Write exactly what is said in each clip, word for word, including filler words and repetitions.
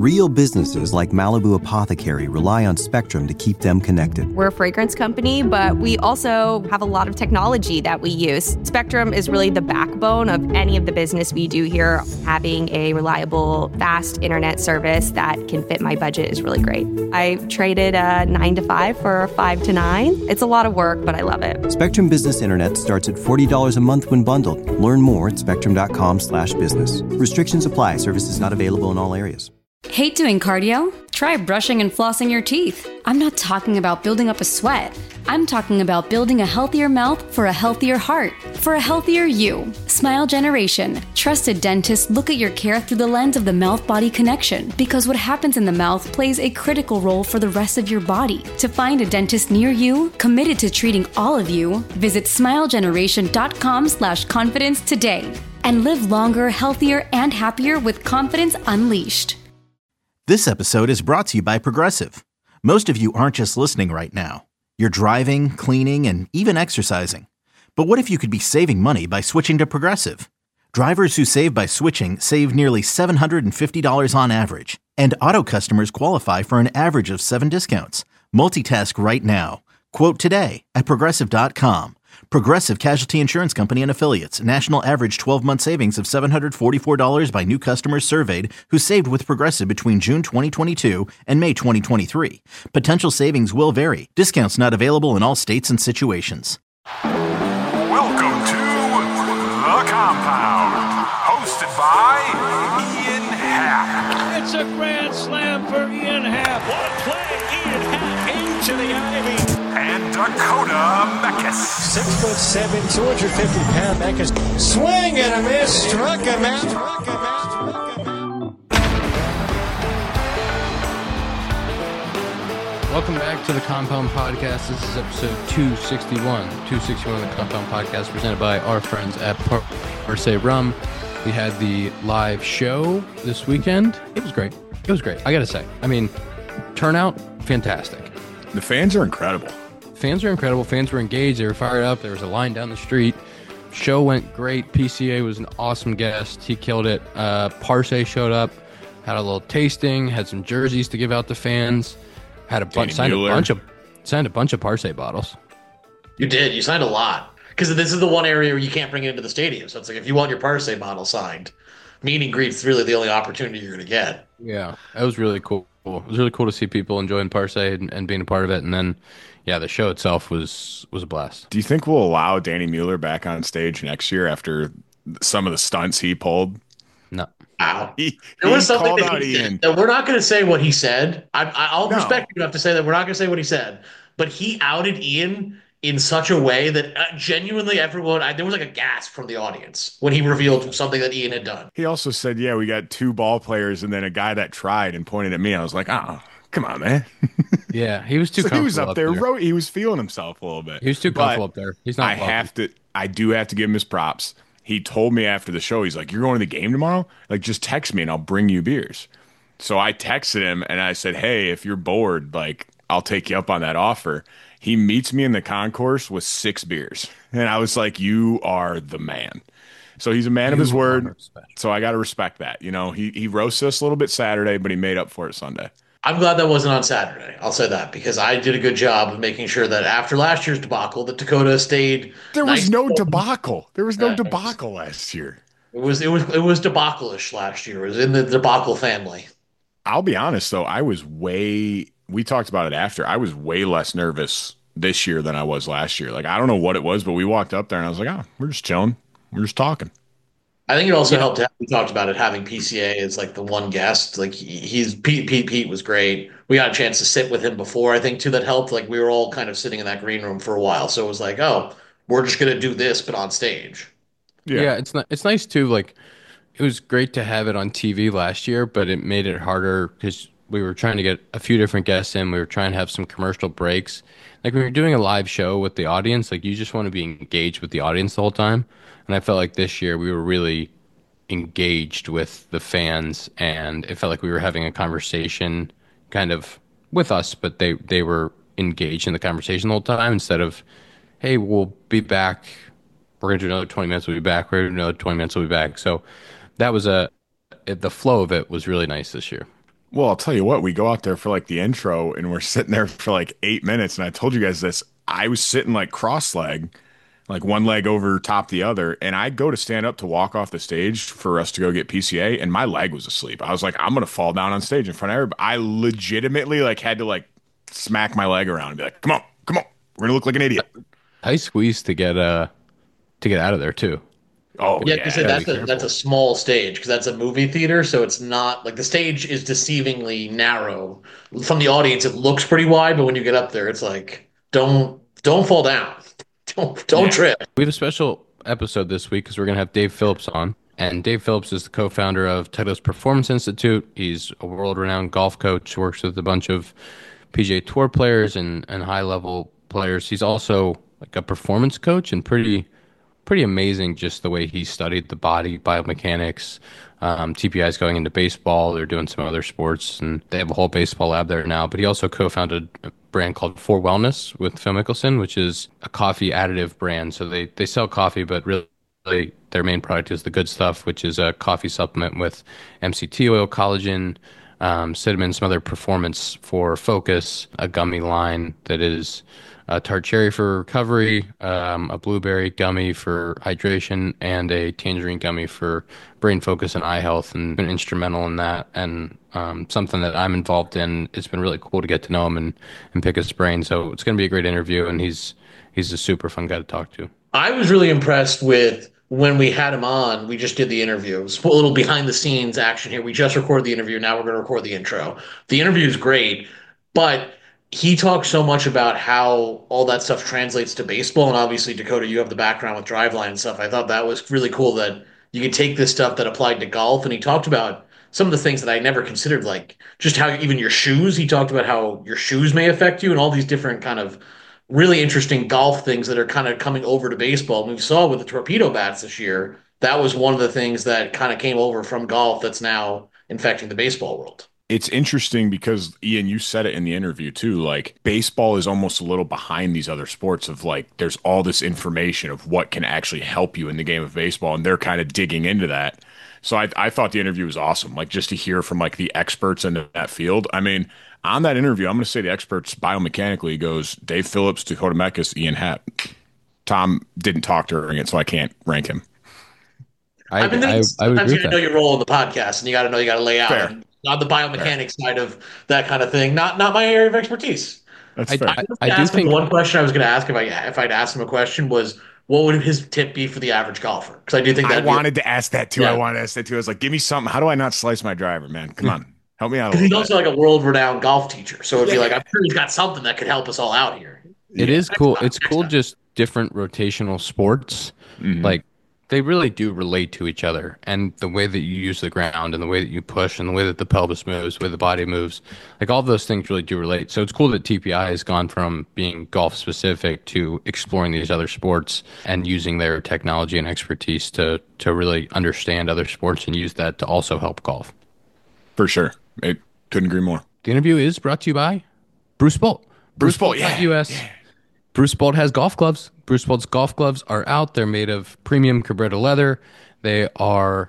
Real businesses like Malibu Apothecary rely on Spectrum to keep them connected. We're a fragrance company, but we also have a lot of technology that we use. Spectrum is really the backbone of any of the business we do here. Having a reliable, fast internet service that can fit my budget is really great. I traded a nine to five for a five to nine. It's a lot of work, but I love it. Spectrum Business Internet starts at forty dollars a month when bundled. Learn more at spectrum.com slash business. Restrictions apply. Services not available in all areas. Hate doing cardio? Try brushing and flossing your teeth. I'm not talking about building up a sweat. I'm talking about building a healthier mouth for a healthier heart, for a healthier you. Smile Generation. Trusted dentists look at your care through the lens of the mouth-body connection, because what happens in the mouth plays a critical role for the rest of your body. To find a dentist near you, committed to treating all of you, visit smilegeneration.com slash confidence today. And live longer, healthier, and happier with confidence unleashed. This episode is brought to you by Progressive. Most of you aren't just listening right now. You're driving, cleaning, and even exercising. But what if you could be saving money by switching to Progressive? Drivers who save by switching save nearly seven hundred fifty dollars on average. And auto customers qualify for an average of seven discounts. Multitask right now. Quote today at Progressive dot com. Progressive Casualty Insurance Company and Affiliates. National average twelve-month savings of seven hundred forty-four dollars by new customers surveyed who saved with Progressive between June twenty twenty-two and May twenty twenty-three. Potential savings will vary. Discounts not available in all states and situations. Welcome to The Compound, hosted by Ian Happ. It's a grand slam for Ian Happ. What a play, Ian Happ into the ivy. And Dakota Meckes. Six foot seven, two hundred fifty pound Meckes. Swing and a miss, struck him out. Struck him out. Struck him out. Welcome back to the Compound Podcast. This is episode two sixty-one. two sixty-one of the Compound Podcast, presented by our friends at Parse Rum. We had the live show this weekend. It was great. It was great. I got to say. I mean, turnout, fantastic. The fans are incredible. Fans are incredible. Fans were engaged. They were fired up. There was a line down the street. Show went great. P C A was an awesome guest. He killed it. Uh, Parse showed up, had a little tasting, had some jerseys to give out to fans, had a bunch, signed a bunch of, signed a bunch of Parse bottles. You did. You signed a lot, because this is the one area where you can't bring it into the stadium. So it's like if you want your Parse bottle signed, meet and greet's really the only opportunity you're going to get. Yeah, that was really cool. It was really cool to see people enjoying Parse and, and being a part of it. And then, yeah, the show itself was was a blast. Do you think we'll allow Danny Mueller back on stage next year after some of the stunts he pulled? No. Wow. He, there was he something called that out he Ian. said. We're not going to say what he said. I, I, I'll No. respect you enough to say that we're not going to say what he said. But he outed Ian in such a way that uh, genuinely everyone, I, there was like a gasp from the audience when he revealed something that Ian had done. He also said, yeah, we got two ball players and then a guy that tried and pointed at me. I was like, oh, come on, man. Yeah, he was too so comfortable. he was up, up there. there. Wrote, he was feeling himself a little bit. He was too comfortable But up there. He's not I welcome. have to, I do have to give him his props. He told me after the show, he's like, you're going to the game tomorrow? Like, just text me and I'll bring you beers. So I texted him and I said, hey, if you're bored, like, I'll take you up on that offer. He meets me in the concourse with six beers. And I was like, you are the man. So he's a man of his word. So I got to respect that. You know, he, he roasted us a little bit Saturday, but he made up for it Sunday. I'm glad that wasn't on Saturday. I'll say that because I did a good job of making sure that after last year's debacle, that Dakota stayed. There was nice no and debacle. There was no Yeah. debacle last year. It was it was it was debacle-ish last year. It was in the debacle family. I'll be honest, though. I was way, we talked about it after. I was way less nervous this year than I was last year. Like, I don't know what it was, but we walked up there and I was like, oh, we're just chilling. We're just talking. I think it also yeah. helped. We talked about it having P C A as like the one guest. Like he's Pete. Pete. Pete was great. We got a chance to sit with him before. I think too that helped. Like we were all kind of sitting in that green room for a while, so it was like, oh, we're just gonna do this, but on stage. Yeah, yeah it's not. It's nice too. Like it was great to have it on T V last year, but it made it harder because we were trying to get a few different guests in. We were trying to have some commercial breaks. Like when you're doing a live show with the audience, like you just want to be engaged with the audience the whole time. And I felt like this year we were really engaged with the fans, and it felt like we were having a conversation kind of with us, but they they were engaged in the conversation the whole time instead of, hey, we'll be back, we're gonna do another twenty minutes, we'll be back, we're gonna do another twenty minutes, we'll be back. So that was a it, the flow of it was really nice this year. Well, I'll tell you what, we go out there for like the intro and we're sitting there for like eight minutes. And I told you guys this. I was sitting like cross leg, like one leg over top the other. And I go to stand up to walk off the stage for us to go get P C A. And my leg was asleep. I was like, I'm going to fall down on stage in front of everybody. I legitimately like had to like smack my leg around and be like, come on, come on. We're going to look like an idiot. I squeezed to get uh to get out of there too. Oh, Yeah, yeah. because that's a that's a small stage because that's a movie theater, so it's not like the stage is deceivingly narrow. From the audience, it looks pretty wide, but when you get up there, it's like don't don't fall down, don't don't Yeah. trip. We have a special episode this week because we're going to have Dave Phillips on. And Dave Phillips is the co-founder of Titleist Performance Institute. He's a world-renowned golf coach, works with a bunch of P G A Tour players and, and high-level players. He's also like a performance coach and pretty pretty amazing just the way he studied the body, biomechanics. Um, T P I is going into baseball. They're doing some other sports, and they have a whole baseball lab there now. But he also co-founded a brand called For Wellness with Phil Mickelson, which is a coffee additive brand. So they, they sell coffee, but really their main product is the good stuff, which is a coffee supplement with M C T oil, collagen, um, cinnamon, some other performance for focus, a gummy line that is a tart cherry for recovery, um, a blueberry gummy for hydration, and a tangerine gummy for brain focus and eye health, and been instrumental in that, and um, something that I'm involved in. It's been really cool to get to know him and, and pick his brain. So it's going to be a great interview, and he's he's a super fun guy to talk to. I was really impressed with when we had him on. We just did the interview. It was a little behind the scenes action here. We just recorded the interview. Now we're going to record the intro. The interview is great, but he talks so much about how all that stuff translates to baseball. And obviously, Dakota, you have the background with Driveline and stuff. I thought that was really cool that you could take this stuff that applied to golf. And he talked about some of the things that I never considered, like just how even your shoes. He talked about how your shoes may affect you and all these different kind of really interesting golf things that are kind of coming over to baseball. And we saw with the torpedo bats this year, that was one of the things that kind of came over from golf that's now infecting the baseball world. It's interesting because, Ian, you said it in the interview too, like baseball is almost a little behind these other sports of like there's all this information of what can actually help you in the game of baseball, and they're kind of digging into that. So I, I thought the interview was awesome, like just to hear from like the experts in that field. I mean, on that interview, I'm going to say the experts biomechanically goes Dave Phillips, Dakota Mekkes, Ian Happ. Tom didn't talk during it, so I can't rank him. I, I mean, I, I would sometimes agree you got to with know that. your role in the podcast, and you got to know you got to lay out Fair. and on the biomechanics side of that kind of thing. Not not my area of expertise. That's I, fair. I, I, I do ask him think the one question I was going to ask if I if I'd asked him a question was what would his tip be for the average golfer? Because I do think I that wanted to ask that too. Yeah. I wanted to ask that too. I was like, give me something. How do I not slice my driver, man? Come on. Help me out a because he's little also bit. like a world renowned golf teacher. So it'd be like I'm sure he's got something that could help us all out here. it is cool. Next time, It's next cool, time. just different rotational sports. Mhm. Like they really do relate to each other, and the way that you use the ground, and the way that you push, and the way that the pelvis moves, the way the body moves, like all those things really do relate. So it's cool that T P I has gone from being golf specific to exploring these other sports and using their technology and expertise to to really understand other sports and use that to also help golf. For sure. I couldn't agree more. The interview is brought to you by Bruce Bolt. Bruce Bolt, yeah, U S. Bruce Bolt has golf gloves. Bruce Bolt's golf gloves are out. They're made of premium Cabretta leather. They are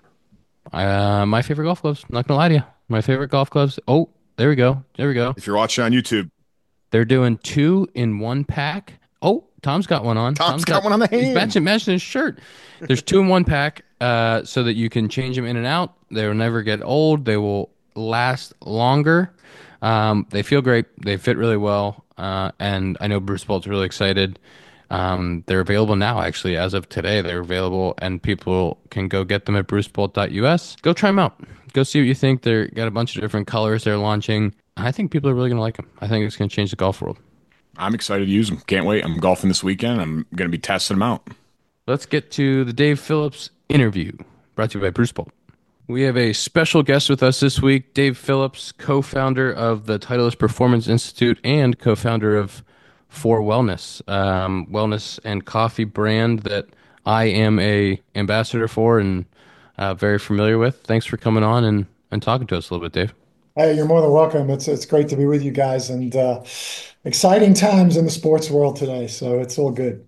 uh, my favorite golf gloves. Not gonna lie to you, my favorite golf gloves. Oh, there we go. There we go. If you're watching on YouTube, They're doing two in one pack. Oh, Tom's got one on. Tom's got one on the He's hand. matching, matching his shirt. There's two in one pack, uh, so that you can change them in and out. They will never get old. They will last longer. Um, they feel great. They fit really well. Uh, and I know Bruce Bolt's really excited. Um, they're available now, actually, as of today. They're available, and people can go get them at bruce bolt dot U S. Go try them out. Go see what you think. They've got a bunch of different colors they're launching. I think people are really going to like them. I think it's going to change the golf world. I'm excited to use them. Can't wait. I'm golfing this weekend. I'm going to be testing them out. Let's get to the Dave Phillips interview, brought to you by Bruce Bolt. We have a special guest with us this week, Dave Phillips, co-founder of the Titleist Performance Institute and co-founder of For Wellness, um, wellness and coffee brand that I am a ambassador for and uh, very familiar with. Thanks for coming on and, and talking to us a little bit, Dave. Hey, you're more than welcome. It's it's great to be with you guys, and uh, exciting times in the sports world today. So it's all good.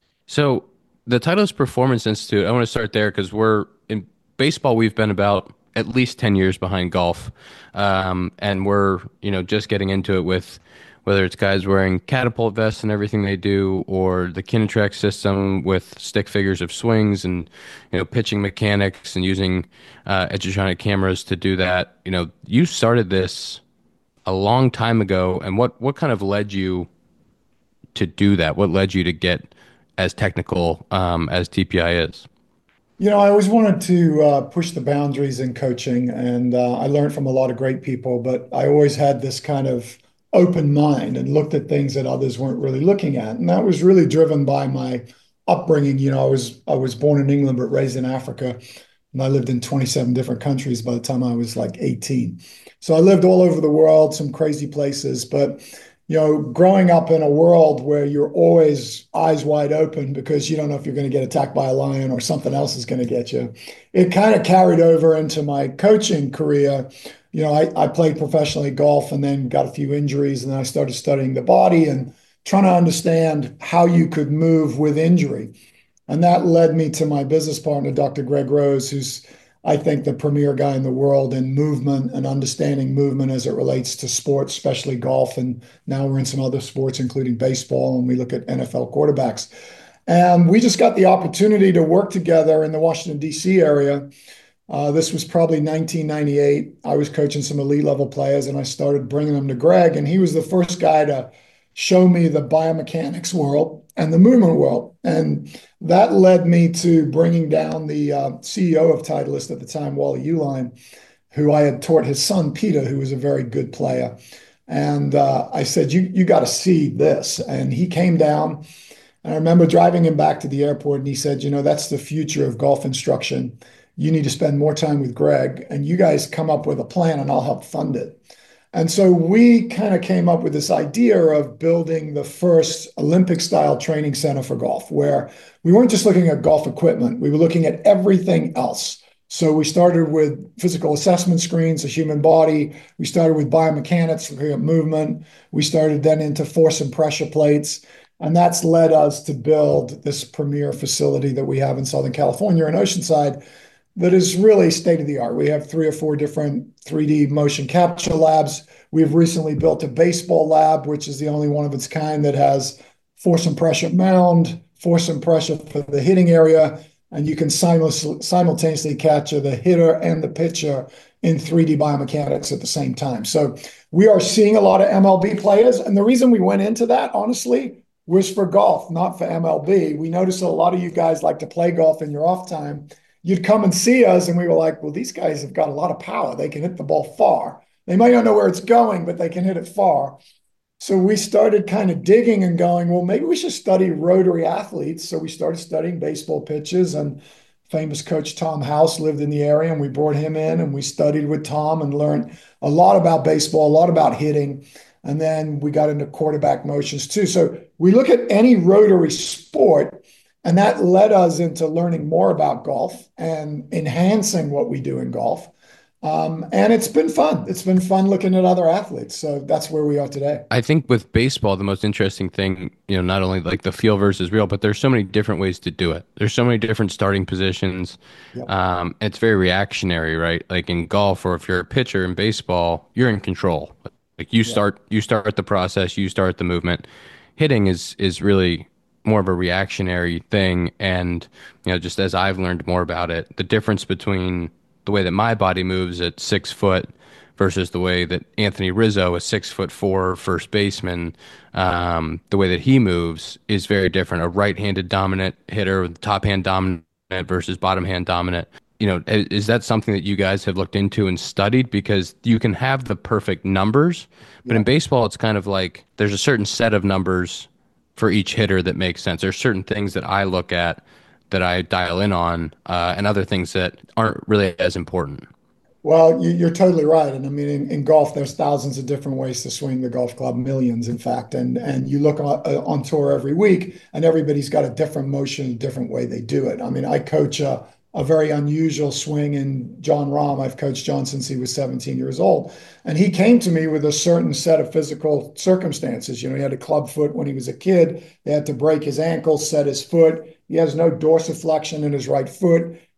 So the Titleist Performance Institute, I want to start there because we're in baseball. We've been about at least ten years behind golf. Um, and we're, you know, just getting into it with whether it's guys wearing catapult vests and everything they do, or the Kinetrack system with stick figures of swings and, you know, pitching mechanics and using uh, Edgertronic cameras to do that. You know, you started this a long time ago. And what, what kind of led you to do that? What led you to get as technical um, as T P I is? You know, I always wanted to uh, push the boundaries in coaching, and uh, I learned from a lot of great people, but I always had this kind of open mind and looked at things that others weren't really looking at. And that was really driven by my upbringing. You know, I was I was born in England, but raised in Africa, and I lived in twenty-seven different countries by the time I was like eighteen. So I lived all over the world, some crazy places, but you know, growing up in a world where you're always eyes wide open because you don't know if you're going to get attacked by a lion or something else is going to get you, it kind of carried over into my coaching career. You know, I, I played professionally golf and then got a few injuries, and then I started studying the body and trying to understand how you could move with injury. And that led me to my business partner, Doctor Greg Rose, who's, I think, the premier guy in the world in movement and understanding movement as it relates to sports, especially golf. And now we're in some other sports, including baseball, and we look at N F L quarterbacks. And we just got the opportunity to work together in the Washington, D C area. Uh, this was probably nineteen ninety-eight. I was coaching some elite level players, and I started bringing them to Greg. And he was the first guy to show me the biomechanics world and the movement world. And that led me to bringing down the uh, C E O of Titleist at the time, Wally Uline, who I had taught his son, Peter, who was a very good player. And uh, I said, you, you got to see this. And he came down, and I remember driving him back to the airport, and he said, you know, that's the future of golf instruction. You need to spend more time with Greg, and you guys come up with a plan, and I'll help fund it. And so we kind of came up with this idea of building the first Olympic-style training center for golf, where we weren't just looking at golf equipment, we were looking at everything else. So we started with physical assessment screens, the human body. We started with biomechanics, looking at movement. We started then into force and pressure plates. And that's led us to build this premier facility that we have in Southern California in Oceanside that is really state of the art. We have three or four different three D motion capture labs. We've recently built a baseball lab, which is the only one of its kind that has force and pressure mound, force and pressure for the hitting area, and you can simultaneously capture the hitter and the pitcher in three D biomechanics at the same time. So we are seeing a lot of M L B players, and the reason we went into that, honestly, was for golf, not for M L B. We noticed a lot of you guys like to play golf in your off time. You'd come and see us, and we were like, well, these guys have got a lot of power. They can hit the ball far. They might not know where it's going, but they can hit it far. So we started kind of digging and going, well, maybe we should study rotary athletes. So we started studying baseball pitches, and famous coach Tom House lived in the area, and we brought him in, and we studied with Tom and learned a lot about baseball, a lot about hitting. And then we got into quarterback motions too. So we look at any rotary sport, and that led us into learning more about golf and enhancing what we do in golf. Um, and it's been fun. It's been fun looking at other athletes. So that's where we are today. I think with baseball, the most interesting thing, you know, not only like the feel versus real, but there's so many different ways to do it. There's so many different starting positions. Yep. Um, it's very reactionary, right? Like in golf, or if you're a pitcher in baseball, you're in control. Like you start, yep. you start the process, you start the movement. Hitting is is really more of a reactionary thing. And, you know, just as I've learned more about it, the difference between the way that my body moves at six foot versus the way that Anthony Rizzo, a six foot four first baseman, um, the way that he moves is very different. A right-handed dominant hitter with top hand dominant versus bottom hand dominant. You know, is that something that you guys have looked into and studied? Because you can have the perfect numbers, but yeah. in baseball, it's kind of like there's a certain set of numbers for each hitter that makes sense. There's certain things that I look at that I dial in on, uh, and other things that aren't really as important. Well, you, you're totally right. And I mean, in, in golf, there's thousands of different ways to swing the golf club, millions, in fact. And and you look on, uh, on tour every week, and everybody's got a different motion, a different way they do it. I mean, I coach a, a very unusual swing in John Rahm. I've coached John since he was seventeen years old. And he came to me with a certain set of physical circumstances. You know, he had a club foot when he was a kid. They had to break his ankle, set his foot. He has no dorsiflexion in his right foot.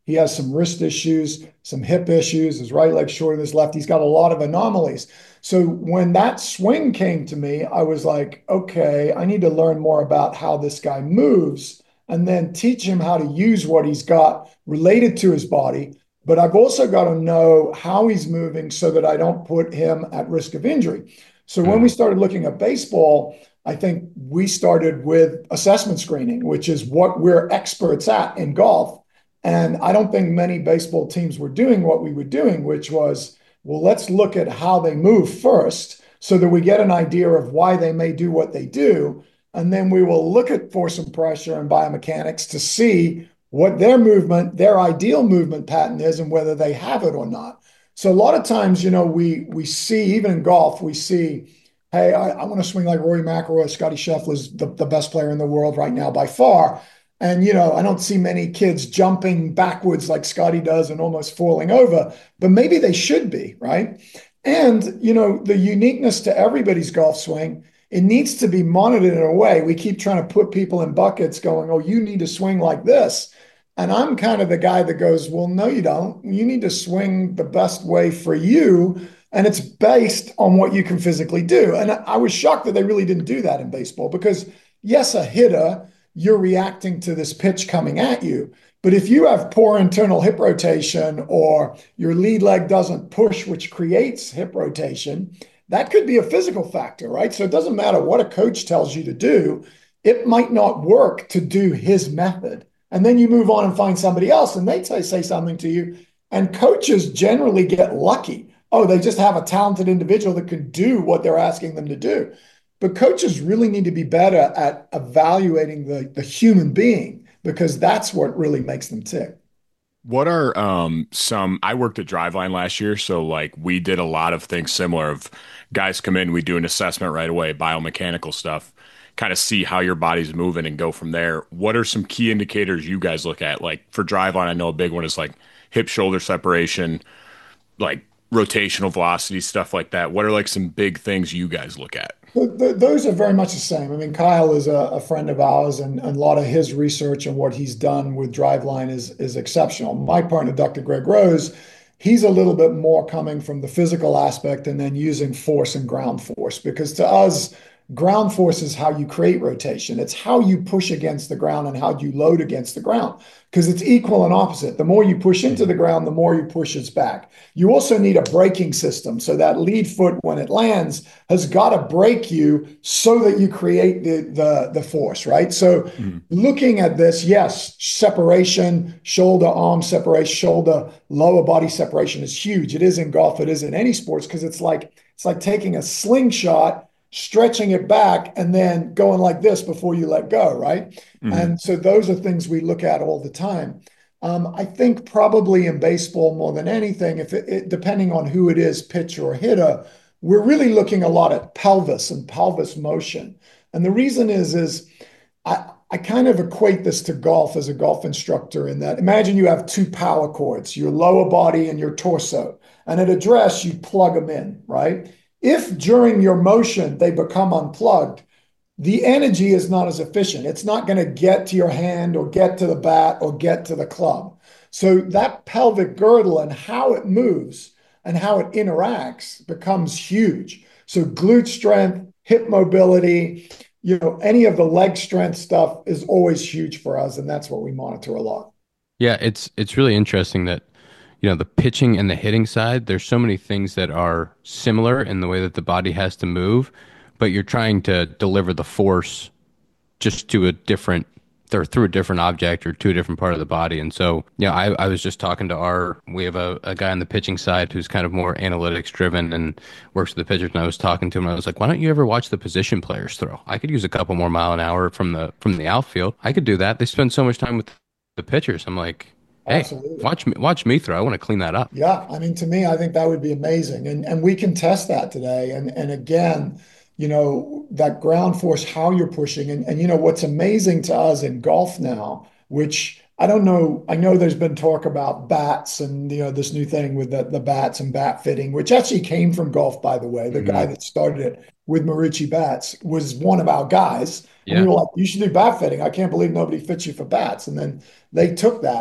He has some wrist issues, some hip issues. His right leg's shorter than his left. He's got a lot of anomalies. So when that swing came to me, I was like, okay, I need to learn more about how this guy moves and then teach him how to use what he's got related to his body. But I've also got to know how he's moving so that I don't put him at risk of injury. So when we started looking at baseball, I think we started with assessment screening, which is what we're experts at in golf. And I don't think many baseball teams were doing what we were doing, which was, well, let's look at how they move first so that we get an idea of why they may do what they do. And then we will look at force and pressure and biomechanics to see what their movement, their ideal movement pattern is and whether they have it or not. So a lot of times, you know, we we see, even in golf, we see, hey, I, I want to swing like Rory McIlroy. Scotty Scheffler's the, the best player in the world right now by far. And, you know, I don't see many kids jumping backwards like Scotty does and almost falling over, but maybe they should be, right? And, you know, the uniqueness to everybody's golf swing, it needs to be monitored in a way. We keep trying to put people in buckets going, oh, you need to swing like this. And I'm kind of the guy that goes, well, no, you don't. You need to swing the best way for you. And it's based on what you can physically do. And I was shocked that they really didn't do that in baseball because, yes, a hitter, you're reacting to this pitch coming at you. But if you have poor internal hip rotation or your lead leg doesn't push, which creates hip rotation, that could be a physical factor, right? So it doesn't matter what a coach tells you to do. It might not work to do his method. And then you move on and find somebody else and they say, say something to you. And coaches generally get lucky. Oh, they just have a talented individual that can do what they're asking them to do. But coaches really need to be better at evaluating the, the human being because that's what really makes them tick. What are um, some, I worked at Driveline last year, so like we did a lot of things similar of guys come in, we do an assessment right away, biomechanical stuff, kind of see how your body's moving and go from there. What are some key indicators you guys look at? Like for Driveline, I know a big one is like hip shoulder separation, like rotational velocity, stuff like that. What are like some big things you guys look at? Those are very much the same. I mean, Kyle is a, a friend of ours, and, and a lot of his research and what he's done with Driveline is, is exceptional. My partner, Doctor Greg Rose, he's a little bit more coming from the physical aspect and then using force and ground force, because to us, ground force is how you create rotation. It's how you push against the ground and how you load against the ground, because it's equal and opposite. The more you push into the ground, the more you push it back. You also need a braking system. So that lead foot, when it lands, has got to brake you so that you create the, the, the force, right? So mm-hmm. looking at this, yes, separation, shoulder, arm separation, shoulder, lower body separation is huge. It is in golf. It is in any sports, because it's like, it's like taking a slingshot, stretching it back, and then going like this before you let go, right? Mm-hmm. And so those are things we look at all the time. Um, I think probably in baseball more than anything, if it, it, depending on who it is, pitcher or hitter, we're really looking a lot at pelvis and pelvis motion. And the reason is, is I, I kind of equate this to golf as a golf instructor, in that imagine you have two power cords, your lower body and your torso, and at address, you plug them in, right? If during your motion they become unplugged, the energy is not as efficient. It's not going to get to your hand or get to the bat or get to the club. So that pelvic girdle and how it moves and how it interacts becomes huge. So glute strength, hip mobility, you know, any of the leg strength stuff is always huge for us, and that's what we monitor a lot. Yeah, it's it's really interesting that, you know, the pitching and the hitting side, there's so many things that are similar in the way that the body has to move, but you're trying to deliver the force just to a different, or through a different object or to a different part of the body. And so, you know, I, I was just talking to our, we have a, a guy on the pitching side who's kind of more analytics driven and works with the pitchers. And I was talking to him, and I was like, why don't you ever watch the position players throw? I could use a couple more mile an hour from the, from the outfield. I could do that. They spend so much time with the pitchers. I'm like, hey, Absolutely. watch me, watch me throw. I want to clean that up. Yeah. I mean, to me, I think that would be amazing. And, and we can test that today. And, and again, you know, that ground force, how you're pushing. And, and, you know, what's amazing to us in golf now, which I don't know, I know there's been talk about bats and, you know, this new thing with the, the bats and bat fitting, which actually came from golf, by the way. The mm-hmm. guy that started it with Marucci Bats was one of our guys. Yeah. And we were like, you should do bat fitting. I can't believe nobody fits you for bats. And then they took that.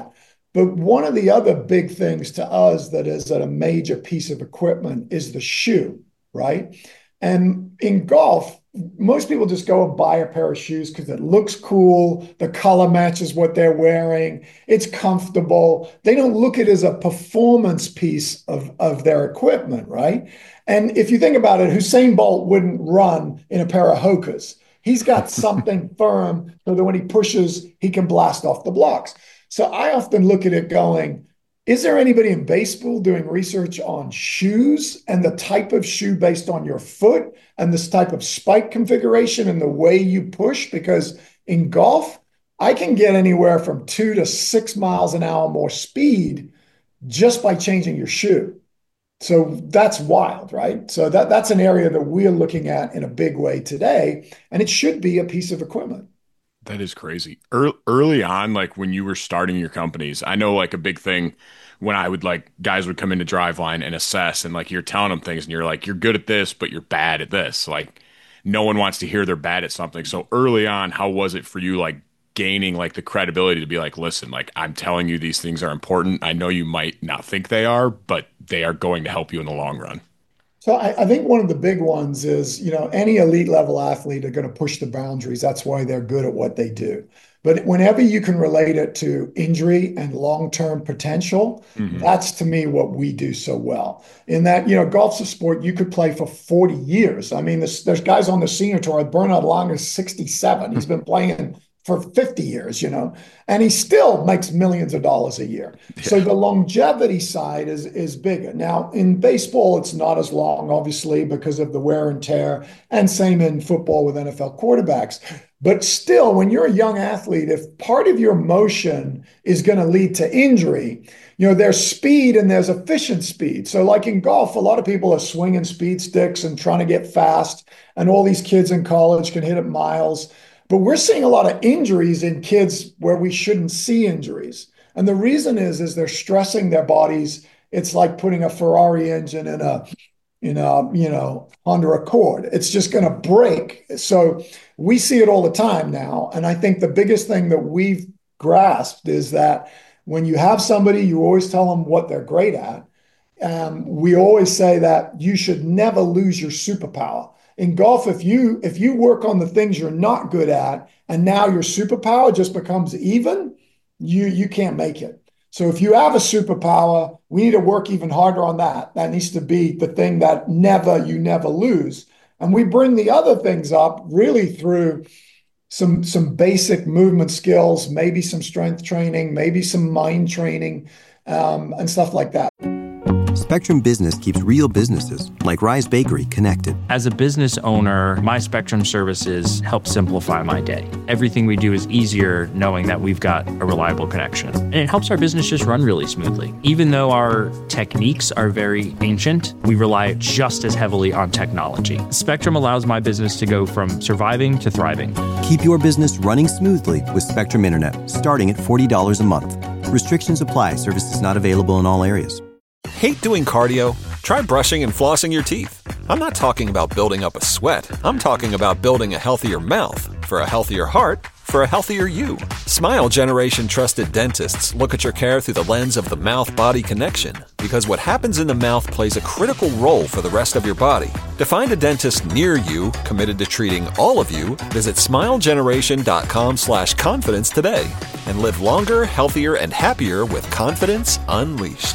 But one of the other big things to us that is a major piece of equipment is the shoe, right? And in golf, most people just go and buy a pair of shoes because it looks cool, the color matches what they're wearing, it's comfortable. They don't look at it as a performance piece of, of their equipment, right? And if you think about it, Usain Bolt wouldn't run in a pair of Hokas. He's got something firm so that when he pushes, he can blast off the blocks. So I often look at it going, is there anybody in baseball doing research on shoes and the type of shoe based on your foot and this type of spike configuration and the way you push? Because in golf, I can get anywhere from two to six miles an hour more speed just by changing your shoe. So that's wild, right? So that, that's an area that we're looking at in a big way today, and it should be a piece of equipment. That is crazy. Early, early on, like when you were starting your companies, I know like a big thing when I would like guys would come into Driveline and assess, and like you're telling them things and you're like, you're good at this, but you're bad at this. Like no one wants to hear they're bad at something. So early on, how was it for you, like gaining like the credibility to be like, listen, like I'm telling you these things are important. I know you might not think they are, but they are going to help you in the long run. So I, I think one of the big ones is, you know, any elite level athlete are going to push the boundaries. That's why they're good at what they do. But whenever you can relate it to injury and long-term potential, mm-hmm. that's to me what we do so well. In that, you know, golf's a sport you could play for forty years. I mean, there's, there's guys on the senior tour. Bernard Langer is sixty-seven. He's been playing for fifty years, you know, and he still makes millions of dollars a year. Yeah. So the longevity side is, is bigger. Now, in baseball, it's not as long, obviously, because of the wear and tear, and same in football with N F L quarterbacks. But still, when you're a young athlete, if part of your motion is going to lead to injury, you know, there's speed and there's efficient speed. So like in golf, a lot of people are swinging speed sticks and trying to get fast, and all these kids in college can hit it miles. But we're seeing a lot of injuries in kids where we shouldn't see injuries. And the reason is, is they're stressing their bodies. It's like putting a Ferrari engine in a, in a, you know, Honda Accord. It's just going to break. So we see it all the time now. And I think the biggest thing that we've grasped is that when you have somebody, you always tell them what they're great at. Um, we always say that you should never lose your superpower. In golf, if you if you work on the things you're not good at, and now your superpower just becomes even, you you can't make it. So if you have a superpower, we need to work even harder on that. That needs to be the thing that never you never lose. And we bring the other things up really through some some basic movement skills, maybe some strength training, maybe some mind training, um, and stuff like that. Spectrum Business keeps real businesses, like Rise Bakery, connected. As a business owner, my Spectrum services help simplify my day. Everything we do is easier knowing that we've got a reliable connection. And it helps our business just run really smoothly. Even though our techniques are very ancient, we rely just as heavily on technology. Spectrum allows my business to go from surviving to thriving. Keep your business running smoothly with Spectrum Internet, starting at forty dollars a month. Restrictions apply. Services not available in all areas. Hate doing cardio? Try brushing and flossing your teeth. I'm not talking about building up a sweat. I'm talking about building a healthier mouth. For a healthier heart, for a healthier you. Smile Generation trusted dentists look at your care through the lens of the mouth-body connection, because what happens in the mouth plays a critical role for the rest of your body. To find a dentist near you committed to treating all of you, visit smilegeneration.com slash confidence today and live longer, healthier, and happier with confidence unleashed.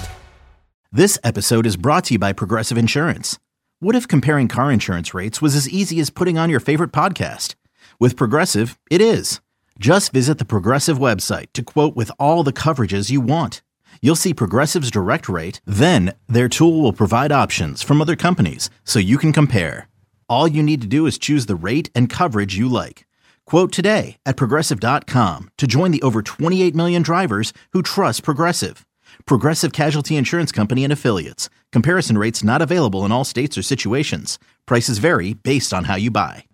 This episode is brought to you by Progressive Insurance. What if comparing car insurance rates was as easy as putting on your favorite podcast? With Progressive, it is. Just visit the Progressive website to quote with all the coverages you want. You'll see Progressive's direct rate, then their tool will provide options from other companies so you can compare. All you need to do is choose the rate and coverage you like. Quote today at Progressive dot com to join the over twenty-eight million drivers who trust Progressive. Progressive Casualty Insurance Company and Affiliates. Comparison rates not available in all states or situations. Prices vary based on how you buy.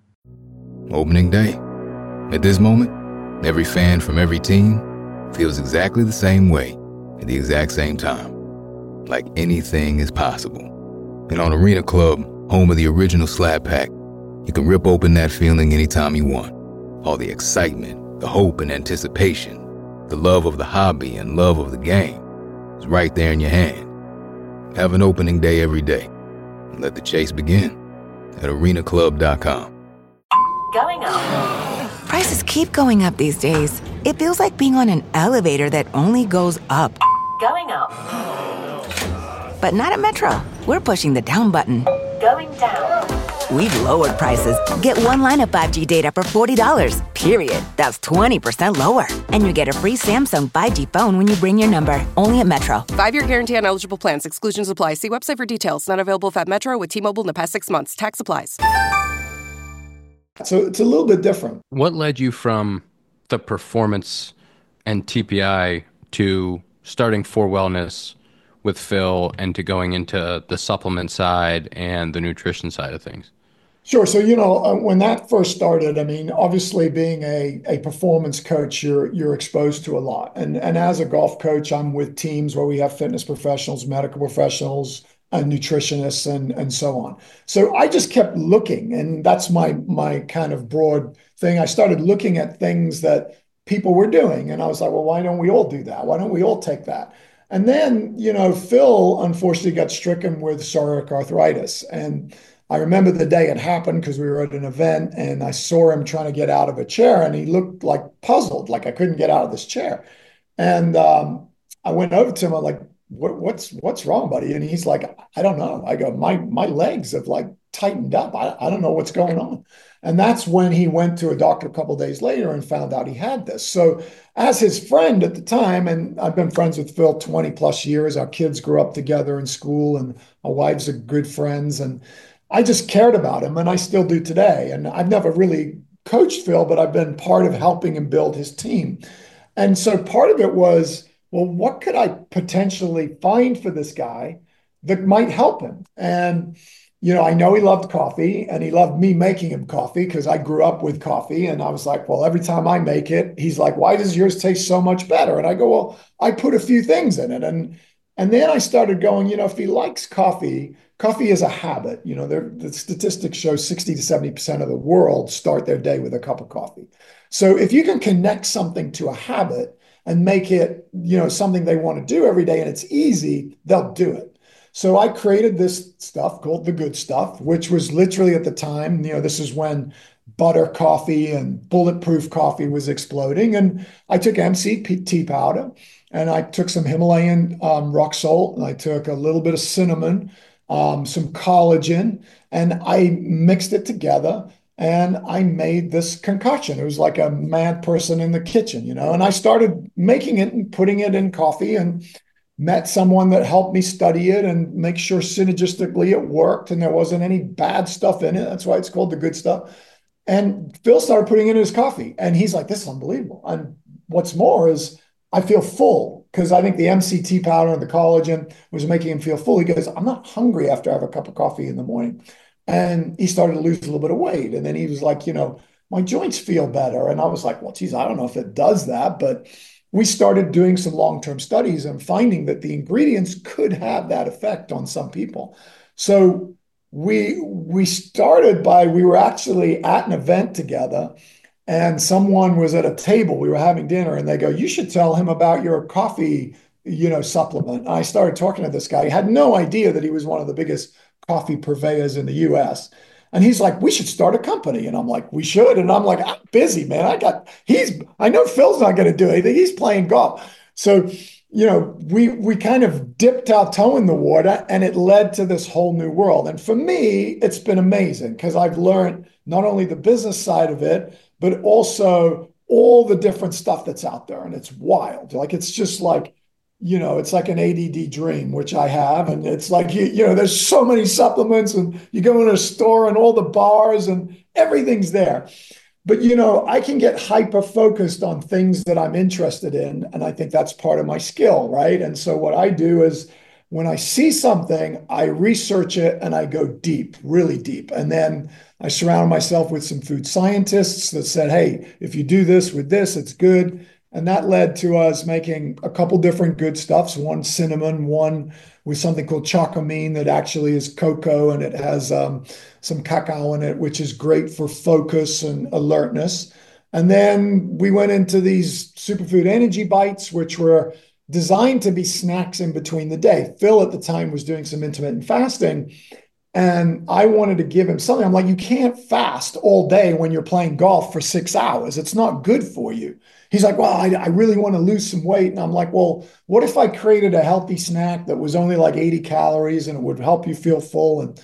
Opening day. At this moment, every fan from every team feels exactly the same way at the exact same time. Like anything is possible. And on Arena Club, home of the original Slab Pack, you can rip open that feeling anytime you want. All the excitement, the hope and anticipation. The love of the hobby and love of the game is right there in your hand. Have an opening day every day. Let the chase begin at arena club dot com. Going up. Prices keep going up these days. It feels like being on an elevator that only goes up. Going up. But not at Metro. We're pushing the down button. Going down. We've lowered prices. Get one line of five G data for forty dollars, period. That's twenty percent lower. And you get a free Samsung five G phone when you bring your number. Only at Metro. Five-year guarantee on eligible plans. Exclusions apply. See website for details. Not available if at Metro with T-Mobile in the past six months. Tax applies. So it's a little bit different. What led you from the performance and T P I to starting For Wellness with Phil and to going into the supplement side and the nutrition side of things? Sure. So, you know, uh, when that first started, I mean, obviously being a, a performance coach, you're you're exposed to a lot. And, and as a golf coach, I'm with teams where we have fitness professionals, medical professionals, and nutritionists, and, and so on. So I just kept looking, and that's my my kind of broad thing. I started looking at things that people were doing, and I was like, well, why don't we all do that? Why don't we all take that? And then, you know, Phil unfortunately got stricken with psoriatic arthritis. And I remember the day it happened because we were at an event and I saw him trying to get out of a chair and he looked like puzzled, like I couldn't get out of this chair. And um, I went over to him, I'm like, what, what's what's wrong, buddy? And he's like, I don't know. I go, my my legs have like tightened up. I, I don't know what's going on. And that's when he went to a doctor a couple of days later and found out he had this. So as his friend at the time, and I've been friends with Phil twenty plus years, our kids grew up together in school and our wives are good friends. And I just cared about him, and I still do today. And I've never really coached Phil, but I've been part of helping him build his team. And so part of it was, well, what could I potentially find for this guy that might help him? And, you know, I know he loved coffee and he loved me making him coffee because I grew up with coffee. And I was like, well, every time I make it, he's like, why does yours taste so much better? And I go, well, I put a few things in it. And, and then I started going, you know, if he likes coffee, coffee is a habit. You know, the statistics show sixty to seventy percent of the world start their day with a cup of coffee. So if you can connect something to a habit and make it, you know, something they want to do every day and it's easy, they'll do it. So I created this stuff called The Good Stuff, which was literally at the time, you know, this is when butter coffee and bulletproof coffee was exploding. And I took M C T powder and I took some Himalayan um, rock salt and I took a little bit of cinnamon, um, some collagen, and I mixed it together and I made this concoction. It was like a mad person in the kitchen, you know, and I started making it and putting it in coffee and met someone that helped me study it and make sure synergistically it worked and there wasn't any bad stuff in it. That's why it's called The Good Stuff. And Phil started putting it in his coffee and he's like, this is unbelievable. And what's more is I feel full because I think the M C T powder and the collagen was making him feel full. He goes, I'm not hungry after I have a cup of coffee in the morning. And he started to lose a little bit of weight. And then he was like, you know, my joints feel better. And I was like, well, geez, I don't know if it does that, but we started doing some long-term studies and finding that the ingredients could have that effect on some people. So we we started by, we were actually at an event together and someone was at a table, we were having dinner and they go, you should tell him about your coffee, you know, supplement. And I started talking to this guy. He had no idea that he was one of the biggest coffee purveyors in the U S. And he's like, we should start a company. And I'm like, we should. And I'm like, I'm busy, man. I got, he's, I know Phil's not going to do anything. He's playing golf. So, you know, we, we kind of dipped our toe in the water and it led to this whole new world. And for me, it's been amazing because I've learned not only the business side of it, but also all the different stuff that's out there. And it's wild. Like, it's just like, you know, it's like an A D D dream, which I have. And it's like, you, you know, there's so many supplements and you go in a store and all the bars and everything's there. But, you know, I can get hyper focused on things that I'm interested in. And I think that's part of my skill, right? And so what I do is when I see something, I research it and I go deep, really deep. And then I surround myself with some food scientists that said, hey, if you do this with this, it's good. And that led to us making a couple different good stuffs, one cinnamon, one with something called chocomine that actually is cocoa and it has um, some cacao in it, which is great for focus and alertness. And then we went into these superfood energy bites, which were designed to be snacks in between the day. Phil at the time was doing some intermittent fasting, and I wanted to give him something. I'm like, you can't fast all day when you're playing golf for six hours. It's not good for you. He's like, well, I, I really want to lose some weight. And I'm like, well, what if I created a healthy snack that was only like eighty calories and it would help you feel full? And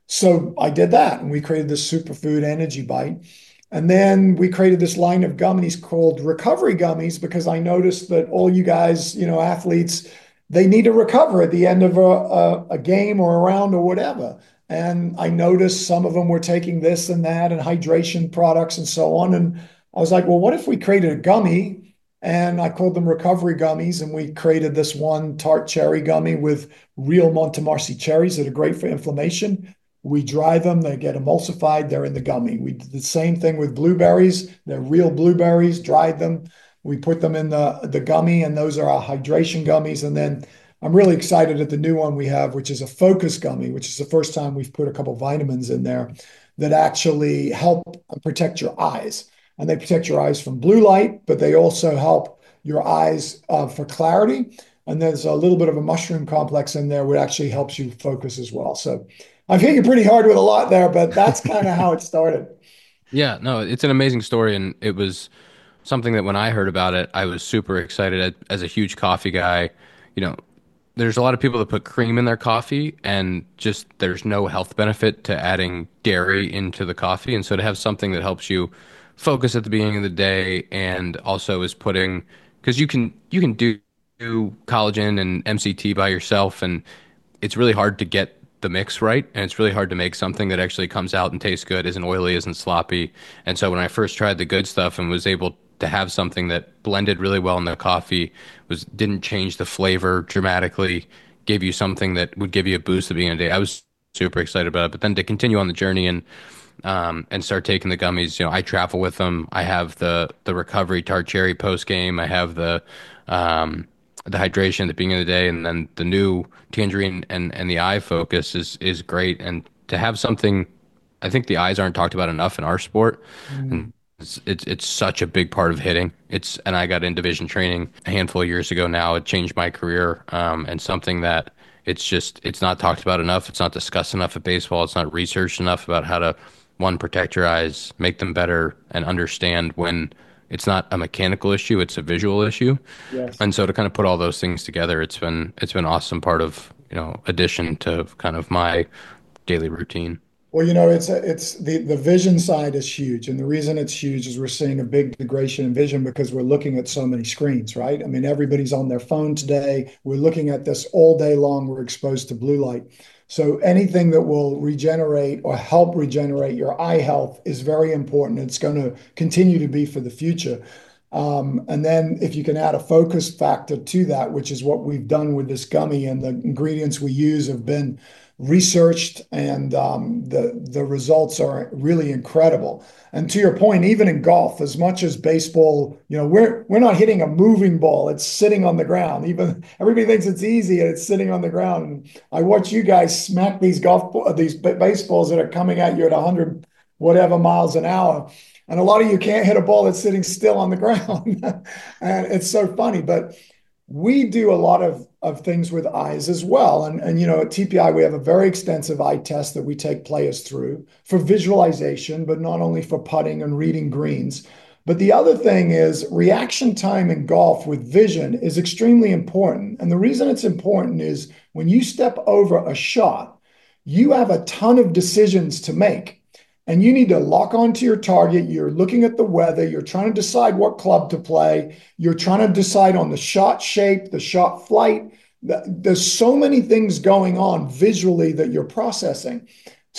so I did that, and we created this superfood energy bite. And then we created this line of gummies called recovery gummies, because I noticed that all you guys, you know, athletes, they need to recover at the end of a, a, a game or a round or whatever. And I noticed some of them were taking this and that and hydration products and so on. And I was like, well, what if we created a gummy? And I called them recovery gummies. And we created this one tart cherry gummy with real Montemarcy cherries that are great for inflammation. We dry them, they get emulsified, they're in the gummy. We did the same thing with blueberries. They're real blueberries, dried them. We put them in the, the gummy, and those are our hydration gummies. And then I'm really excited at the new one we have, which is a focus gummy, which is the first time we've put a couple of vitamins in there that actually help protect your eyes. And they protect your eyes from blue light, but they also help your eyes uh, for clarity. And there's a little bit of a mushroom complex in there which actually helps you focus as well. So I've hit you pretty hard with a lot there, but that's kind of how it started. Yeah, no, it's an amazing story, and it was something that when I heard about it, I was super excited. As a huge coffee guy, you know, there's a lot of people that put cream in their coffee, and just there's no health benefit to adding dairy into the coffee. And so to have something that helps you focus at the beginning of the day, and also is putting, because you can you can do, do collagen and M C T by yourself, and it's really hard to get the mix right, and it's really hard to make something that actually comes out and tastes good, isn't oily, isn't sloppy. And so when I first tried the good stuff and was able to have something that blended really well in the coffee, was didn't change the flavor dramatically, gave you something that would give you a boost at the beginning of the day, I was super excited about it. But then to continue on the journey and um, and start taking the gummies, you know, I travel with them. I have the the recovery tart cherry post game. I have the um, the hydration at the beginning of the day, and then the new tangerine and, and the eye focus is, is great. And to have something, I think the eyes aren't talked about enough in our sport. Mm. And it's, it's, it's such a big part of hitting. It's, and I got in division training a handful of years ago now. It changed my career. Um, and something that it's just, it's not talked about enough. It's not discussed enough at baseball. It's not researched enough about how to, one, protect your eyes, make them better, and understand when it's not a mechanical issue, it's a visual issue. Yes. And so to kind of put all those things together, it's been it's been awesome part of, you know, addition to kind of my daily routine. Well, you know, it's a, it's the, the vision side is huge. And the reason it's huge is we're seeing a big degradation in vision because we're looking at so many screens, right? I mean, everybody's on their phone today. We're looking at this all day long. We're exposed to blue light. So anything that will regenerate or help regenerate your eye health is very important. It's going to continue to be for the future. Um, and then if you can add a focus factor to that, which is what we've done with this gummy, and the ingredients we use have been researched, and um, the the results are really incredible. And to your point, even in golf, as much as baseball, you know, we're we're not hitting a moving ball; it's sitting on the ground. Even everybody thinks it's easy, and it's sitting on the ground. And I watch you guys smack these golf these baseballs that are coming at you at a hundred whatever miles an hour, and a lot of you can't hit a ball that's sitting still on the ground, and it's so funny, but. We do a lot of, of things with eyes as well. And, and, you know, at T P I, we have a very extensive eye test that we take players through for visualization, but not only for putting and reading greens. But the other thing is reaction time in golf with vision is extremely important. And the reason it's important is when you step over a shot, you have a ton of decisions to make. And you need to lock onto your target. You're looking at the weather. You're trying to decide what club to play. You're trying to decide on the shot shape, the shot flight. There's so many things going on visually that you're processing.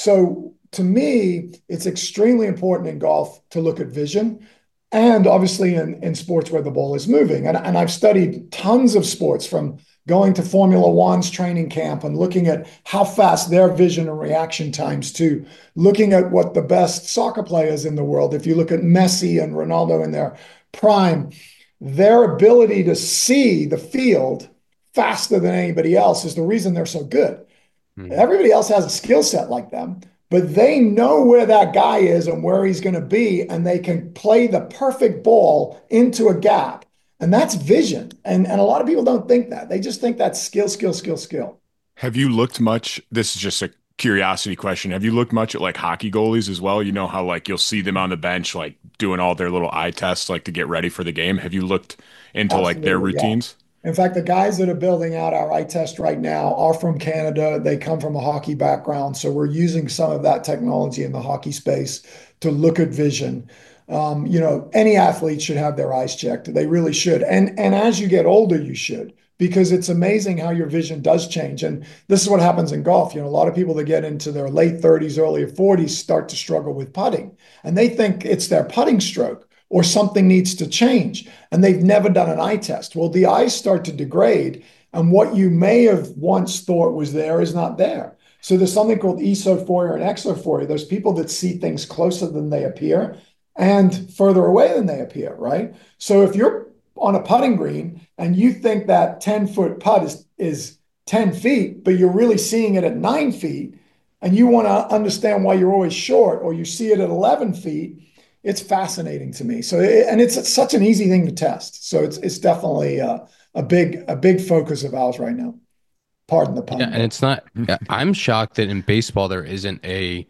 So to me, it's extremely important in golf to look at vision, and obviously in, in sports where the ball is moving. And, and I've studied tons of sports, from going to Formula One's training camp and looking at how fast their vision and reaction times, to looking at what the best soccer players in the world, if you look at Messi and Ronaldo in their prime, their ability to see the field faster than anybody else is the reason they're so good. Mm-hmm. Everybody else has a skill set like them, but they know where that guy is and where he's going to be, and they can play the perfect ball into a gap. And that's vision. And, and a lot of people don't think that. They just think that's skill, skill, skill, skill. Have you looked much? This is just a curiosity question. Have you looked much at like hockey goalies as well? You know how like you'll see them on the bench, like doing all their little eye tests, like to get ready for the game. Have you looked into Absolutely, like their routines? Yeah. In fact, the guys that are building out our eye test right now are from Canada. They come from a hockey background. So we're using some of that technology in the hockey space to look at vision. Um, you know, any athlete should have their eyes checked. They really should. And, and as you get older, you should, because it's amazing how your vision does change. And this is what happens in golf. You know, a lot of people that get into their late thirties, early forties start to struggle with putting, and they think it's their putting stroke or something needs to change, and they've never done an eye test. Well, the eyes start to degrade, and what you may have once thought was there is not there. So there's something called esophoria and exophoria. There's people that see things closer than they appear and further away than they appear, right? So if you're on a putting green and you think that ten foot putt is, is ten feet, but you're really seeing it at nine feet, and you want to understand why you're always short, or you see it at eleven feet, it's fascinating to me. So, and it's, it's such an easy thing to test. So it's, it's definitely a, a big, a big focus of ours right now. Pardon the pun. Yeah, and it's not, I'm shocked that in baseball there isn't a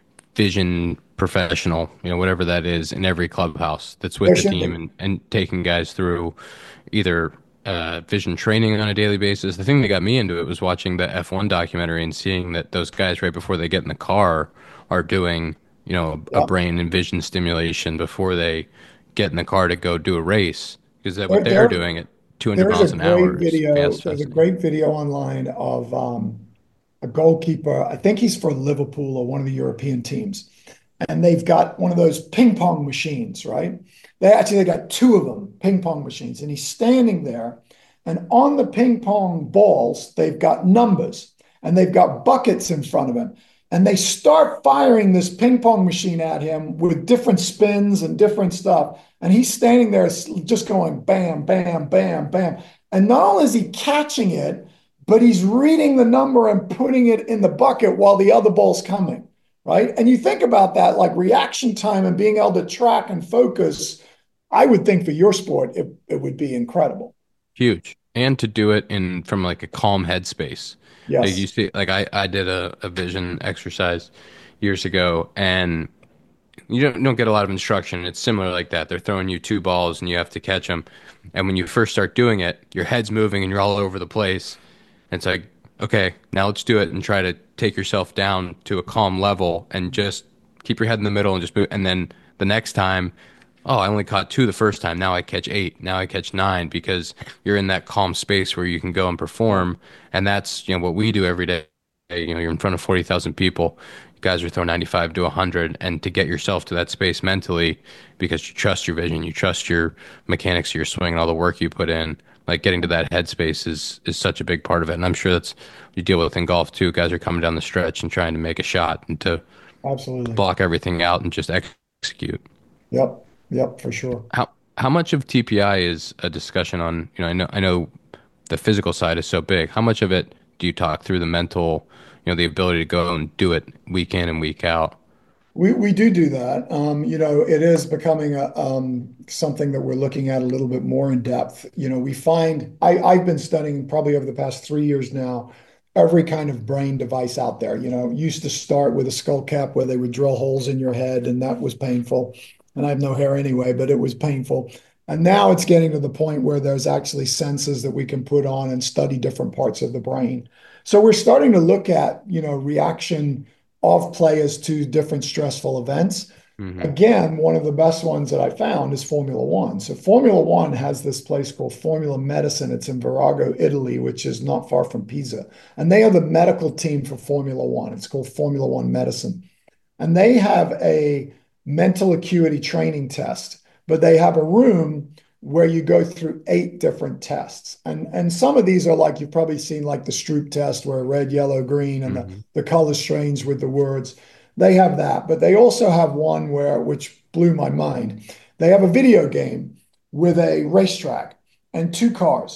vision professional, you know, whatever that is, in every clubhouse that's with the team and, and taking guys through either uh, vision training on a daily basis. The thing that got me into it was watching the F one documentary and seeing that those guys right before they get in the car are doing, you know, a, Yeah. a brain and vision stimulation before they get in the car to go do a race, because that what There- they're there- doing at two hundred There's miles a an great hour. is- video. yeah, it's There's a great video online of um, a goalkeeper. I think he's for Liverpool or one of the European teams, and they've got one of those ping pong machines, right? They actually they got two of them, ping pong machines, and he's standing there, and on the ping pong balls they've got numbers, and they've got buckets in front of him, and they start firing this ping pong machine at him with different spins and different stuff. And he's standing there just going bam, bam, bam, bam. And not only is he catching it, but he's reading the number and putting it in the bucket while the other ball's coming, right? And you think about that, like reaction time and being able to track and focus, I would think for your sport, it, it would be incredible. Huge. And to do it in from like a calm headspace. Yes. Like you see, like I, I did a, a vision exercise years ago, and you don't, don't get a lot of instruction. It's similar like that. They're throwing you two balls and you have to catch them. And when you first start doing it, your head's moving and you're all over the place. And it's like, okay, now let's do it and try to take yourself down to a calm level and just keep your head in the middle and just move. And then the next time, oh, I only caught two the first time. Now I catch eight. Now I catch nine, because you're in that calm space where you can go and perform. And that's, you know, what we do every day. You know, you're in front of forty thousand people. You guys are throwing ninety-five to one hundred. And to get yourself to that space mentally, because you trust your vision, you trust your mechanics of your swing and all the work you put in, like getting to that headspace is, is such a big part of it. And I'm sure that's what you deal with in golf too. Guys are coming down the stretch and trying to make a shot and to Absolutely. block everything out and just execute. Yep. Yep, for sure. How how much of T P I is a discussion on, you know, I know I know the physical side is so big. How much of it do you talk through the mental, you know, the ability to go and do it week in and week out? We we do do that. Um, you know, it is becoming a um, something that we're looking at a little bit more in depth. You know, we find I, I've been studying probably over the past three years now every kind of brain device out there. You know, used to start with a skull cap where they would drill holes in your head, and that was painful. And I have no hair anyway, but it was painful. And now it's getting to the point where there's actually sensors that we can put on and study different parts of the brain. So we're starting to look at, you know, reaction of players to different stressful events. Mm-hmm. Again, one of the best ones that I found is Formula One. So Formula One has this place called Formula Medicine. It's in Virago, Italy, which is not far from Pisa. And they are the medical team for Formula One. It's called Formula One Medicine. And they have a mental acuity training test, but they have a room where you go through eight different tests. And, and some of these are like, you've probably seen like the Stroop test where red, yellow, green, and Mm-hmm. the, the colors change with the words. They have that, but they also have one where, which blew my mind. They have a video game with a racetrack and two cars.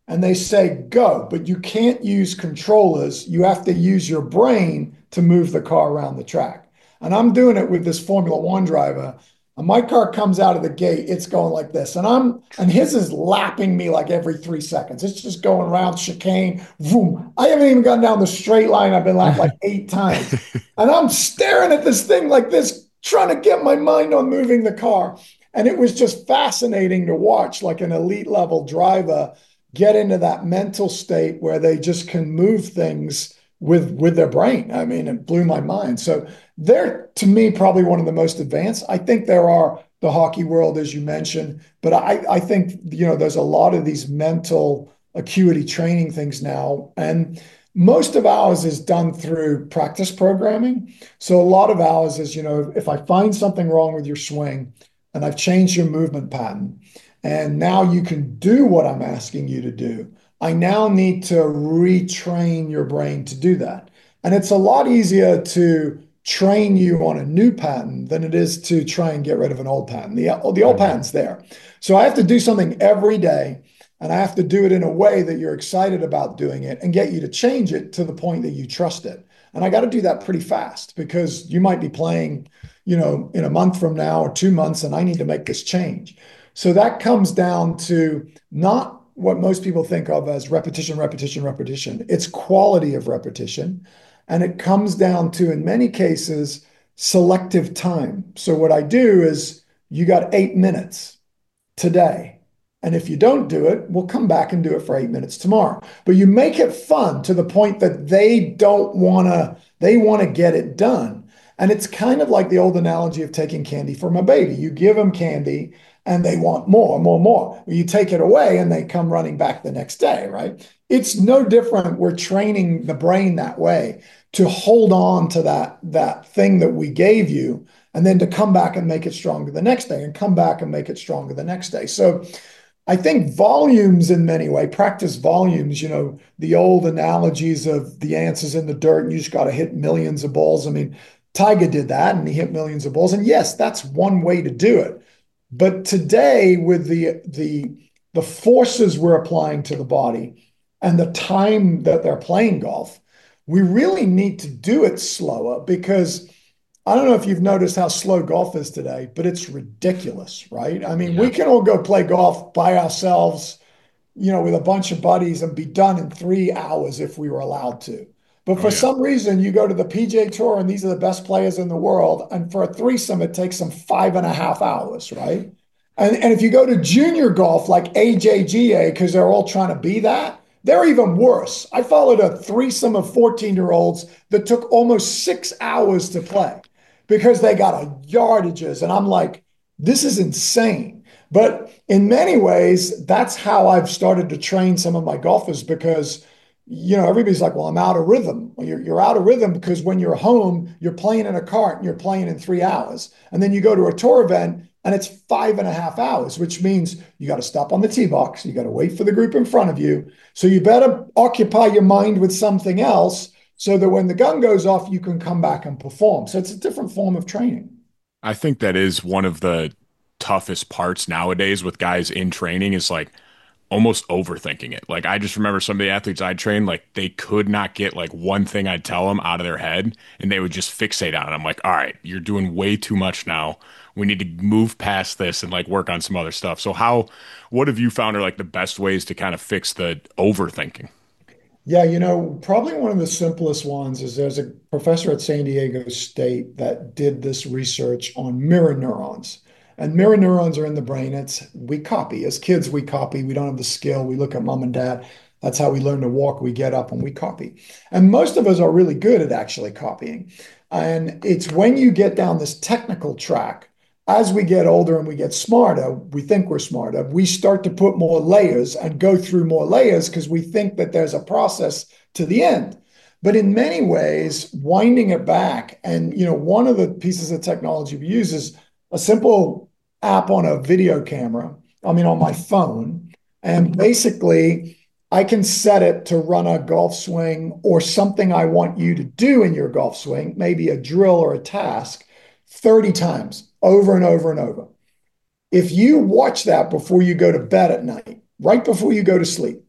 and they say go, but you can't use controllers. You have to use your brain to move the car around the track. And I'm doing it with this Formula One driver. And my car comes out of the gate, it's going like this. And I'm and his is lapping me like every three seconds. It's just going around chicane. Boom. I haven't even gotten down the straight line. I've been lapped like eight times. And I'm staring at this thing like this, trying to get my mind on moving the car. And it was just fascinating to watch like an elite level driver get into that mental state where they just can move things with with their brain. I mean, it blew my mind. So they're, to me, probably one of the most advanced. I think there are the hockey world, as you mentioned, but I, I think, you know, there's a lot of these mental acuity training things now. And most of ours is done through practice programming. So a lot of ours is, you know, if I find something wrong with your swing and I've changed your movement pattern, and now you can do what I'm asking you to do, I now need to retrain your brain to do that. And it's a lot easier to train you on a new pattern than it is to try and get rid of an old pattern. The, the old pattern's there. So I have to do something every day, and I have to do it in a way that you're excited about doing it and get you to change it to the point that you trust it. And I got to do that pretty fast, because you might be playing, you know, in a month from now or two months, and I need to make this change. So that comes down to not what most people think of as repetition, repetition, repetition. It's quality of repetition. And it comes down to, in many cases, selective time. So what I do is, you got eight minutes today. And if you don't do it, we'll come back and do it for eight minutes tomorrow. But you make it fun to the point that they don't want to, they want to get it done. And it's kind of like the old analogy of taking candy from a baby. You give them candy and they want more, more, more. You take it away and they come running back the next day, right? It's no different. We're training the brain that way, to hold on to that, that thing that we gave you, and then to come back and make it stronger the next day, and come back and make it stronger the next day. So I think volumes, in many ways, practice volumes, you know, the old analogies of the answers in the dirt and you just got to hit millions of balls. I mean, Tiger did that and he hit millions of balls. And yes, that's one way to do it. But today, with the, the, the forces we're applying to the body and the time that they're playing golf, we really need to do it slower, because I don't know if you've noticed how slow golf is today, but it's ridiculous, right? I mean, yeah. We can all go play golf by ourselves, you know, with a bunch of buddies and be done in three hours if we were allowed to. But for oh, yeah. some reason, you go to the P G A Tour and these are the best players in the world. And for a threesome, it takes them five and a half hours, right? And, and if you go to junior golf like A J G A, because they're all trying to be that, they're even worse. I followed a threesome of fourteen-year-olds that took almost six hours to play because they got a yardages. And I'm like, this is insane. But in many ways, that's how I've started to train some of my golfers, because you know, everybody's like, well, I'm out of rhythm. Well, you're, you're out of rhythm because when you're home, you're playing in a cart and you're playing in three hours. And then you go to a tour event and it's five and a half hours, which means you got to stop on the tee box. You got to wait for the group in front of you. So you better occupy your mind with something else so that when the gun goes off, you can come back and perform. So it's a different form of training. I think that is one of the toughest parts nowadays with guys in training, is like almost overthinking it. Like, I just remember some of the athletes I trained, like they could not get like one thing I'd tell them out of their head and they would just fixate on it. I'm like, all right, you're doing way too much now. We need to move past this and like work on some other stuff. So how, what have you found are like the best ways to kind of fix the overthinking? Yeah, you know, probably one of the simplest ones is there's a professor at San Diego State that did this research on mirror neurons. And mirror neurons are in the brain. It's, we copy. As kids, we copy. We don't have the skill. We look at mom and dad. That's how we learn to walk. We get up and we copy. And most of us are really good at actually copying. And it's when you get down this technical track, as we get older and we get smarter, we think we're smarter, we start to put more layers and go through more layers because we think that there's a process to the end. But in many ways, winding it back, and you know, one of the pieces of technology we use is a simple app on a video camera, I mean, on my phone. And basically, I can set it to run a golf swing or something I want you to do in your golf swing, maybe a drill or a task, thirty times, over and over and over. If you watch that before you go to bed at night, right before you go to sleep,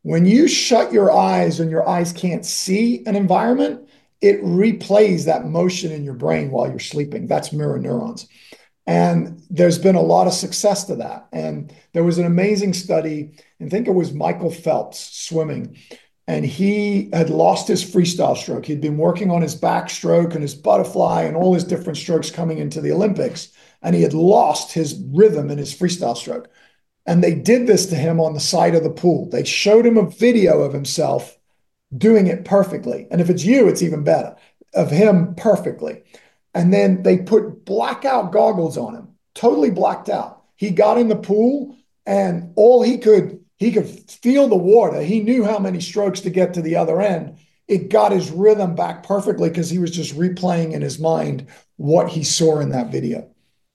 When you shut your eyes and your eyes can't see an environment, it replays that motion in your brain while you're sleeping. That's mirror neurons. And there's been a lot of success to that. And there was an amazing study, I think it was Michael Phelps swimming, and he had lost his freestyle stroke. He'd been working on his backstroke and his butterfly and all his different strokes coming into the Olympics, and he had lost his rhythm in his freestyle stroke. And they did this to him on the side of the pool. They showed him a video of himself doing it perfectly. And if it's you, it's even better, of him perfectly. And then they put blackout goggles on him, totally blacked out. He got in the pool and all he could, he could feel the water. He knew how many strokes to get to the other end. It got his rhythm back perfectly because he was just replaying in his mind what he saw in that video.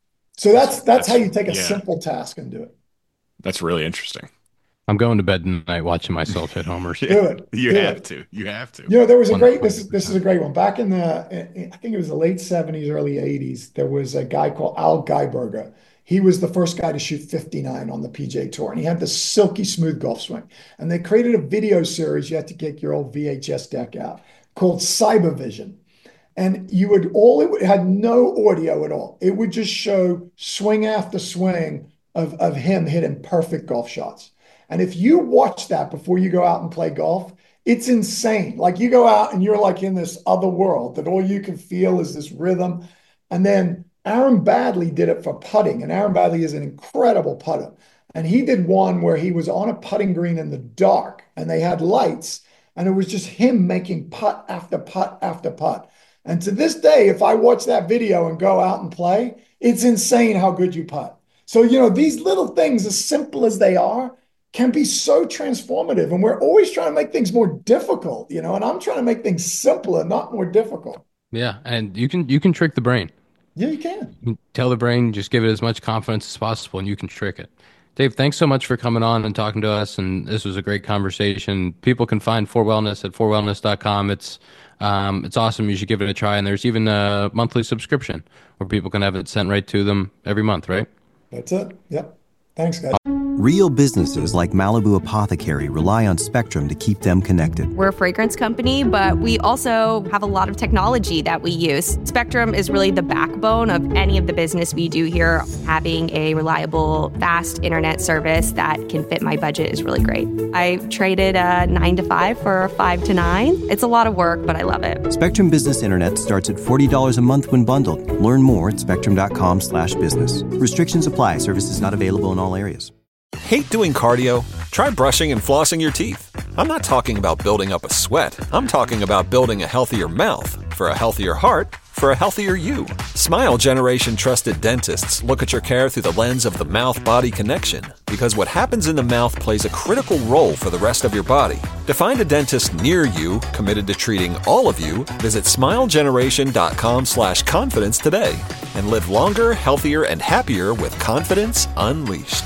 So that's, that's, that's how you take a yeah. simple task and do it. That's really interesting. I'm going to bed tonight watching myself hit homers. Do it. You do have it. to. You have to. You know, there was a great, this is, this is a great one. Back in the, I think it was the late seventies, early eighties, there was a guy called Al Geiberger. He was the first guy to shoot fifty-nine on the P G A Tour, and he had this silky smooth golf swing. And they created a video series, you had to get your old V H S deck out, called Cybervision. And you would, all it, would, it had no audio at all. It would just show swing after swing of, of him hitting perfect golf shots. And if you watch that before you go out and play golf, it's insane. Like you go out and you're like in this other world that all you can feel is this rhythm. And then Aaron Baddeley did it for putting. And Aaron Baddeley is an incredible putter. And he did one where he was on a putting green in the dark and they had lights. And it was just him making putt after putt after putt. And to this day, if I watch that video and go out and play, it's insane how good you putt. So, you know, these little things, as simple as they are, can be so transformative. And we're always trying to make things more difficult, you know, and I'm trying to make things simpler, not more difficult. Yeah. And you can, you can trick the brain. Yeah, you can. You can tell the brain, just give it as much confidence as possible and you can trick it. Dave, thanks so much for coming on and talking to us. And this was a great conversation. People can find four wellness at four wellness dot com. It's, um, it's awesome. You should give it a try. And there's even a monthly subscription where people can have it sent right to them every month, right? That's it. Yep. Thanks, guys. Real businesses like Malibu Apothecary rely on Spectrum to keep them connected. We're a fragrance company, but we also have a lot of technology that we use. Spectrum is really the backbone of any of the business we do here. Having a reliable, fast internet service that can fit my budget is really great. I traded a nine to five for a five to nine. It's a lot of work, but I love it. Spectrum Business Internet starts at forty dollars a month when bundled. Learn more at spectrum.com slash business. Restrictions apply. Services not available in all areas. Hate doing cardio? Try brushing and flossing your teeth. I'm not talking about building up a sweat. I'm talking about building a healthier mouth. For a healthier heart, for a healthier you. Smile Generation trusted dentists look at your care through the lens of the mouth-body connection, because what happens in the mouth plays a critical role for the rest of your body. To find a dentist near you committed to treating all of you, visit smilegeneration.com slash confidence today and live longer, healthier, and happier with confidence unleashed.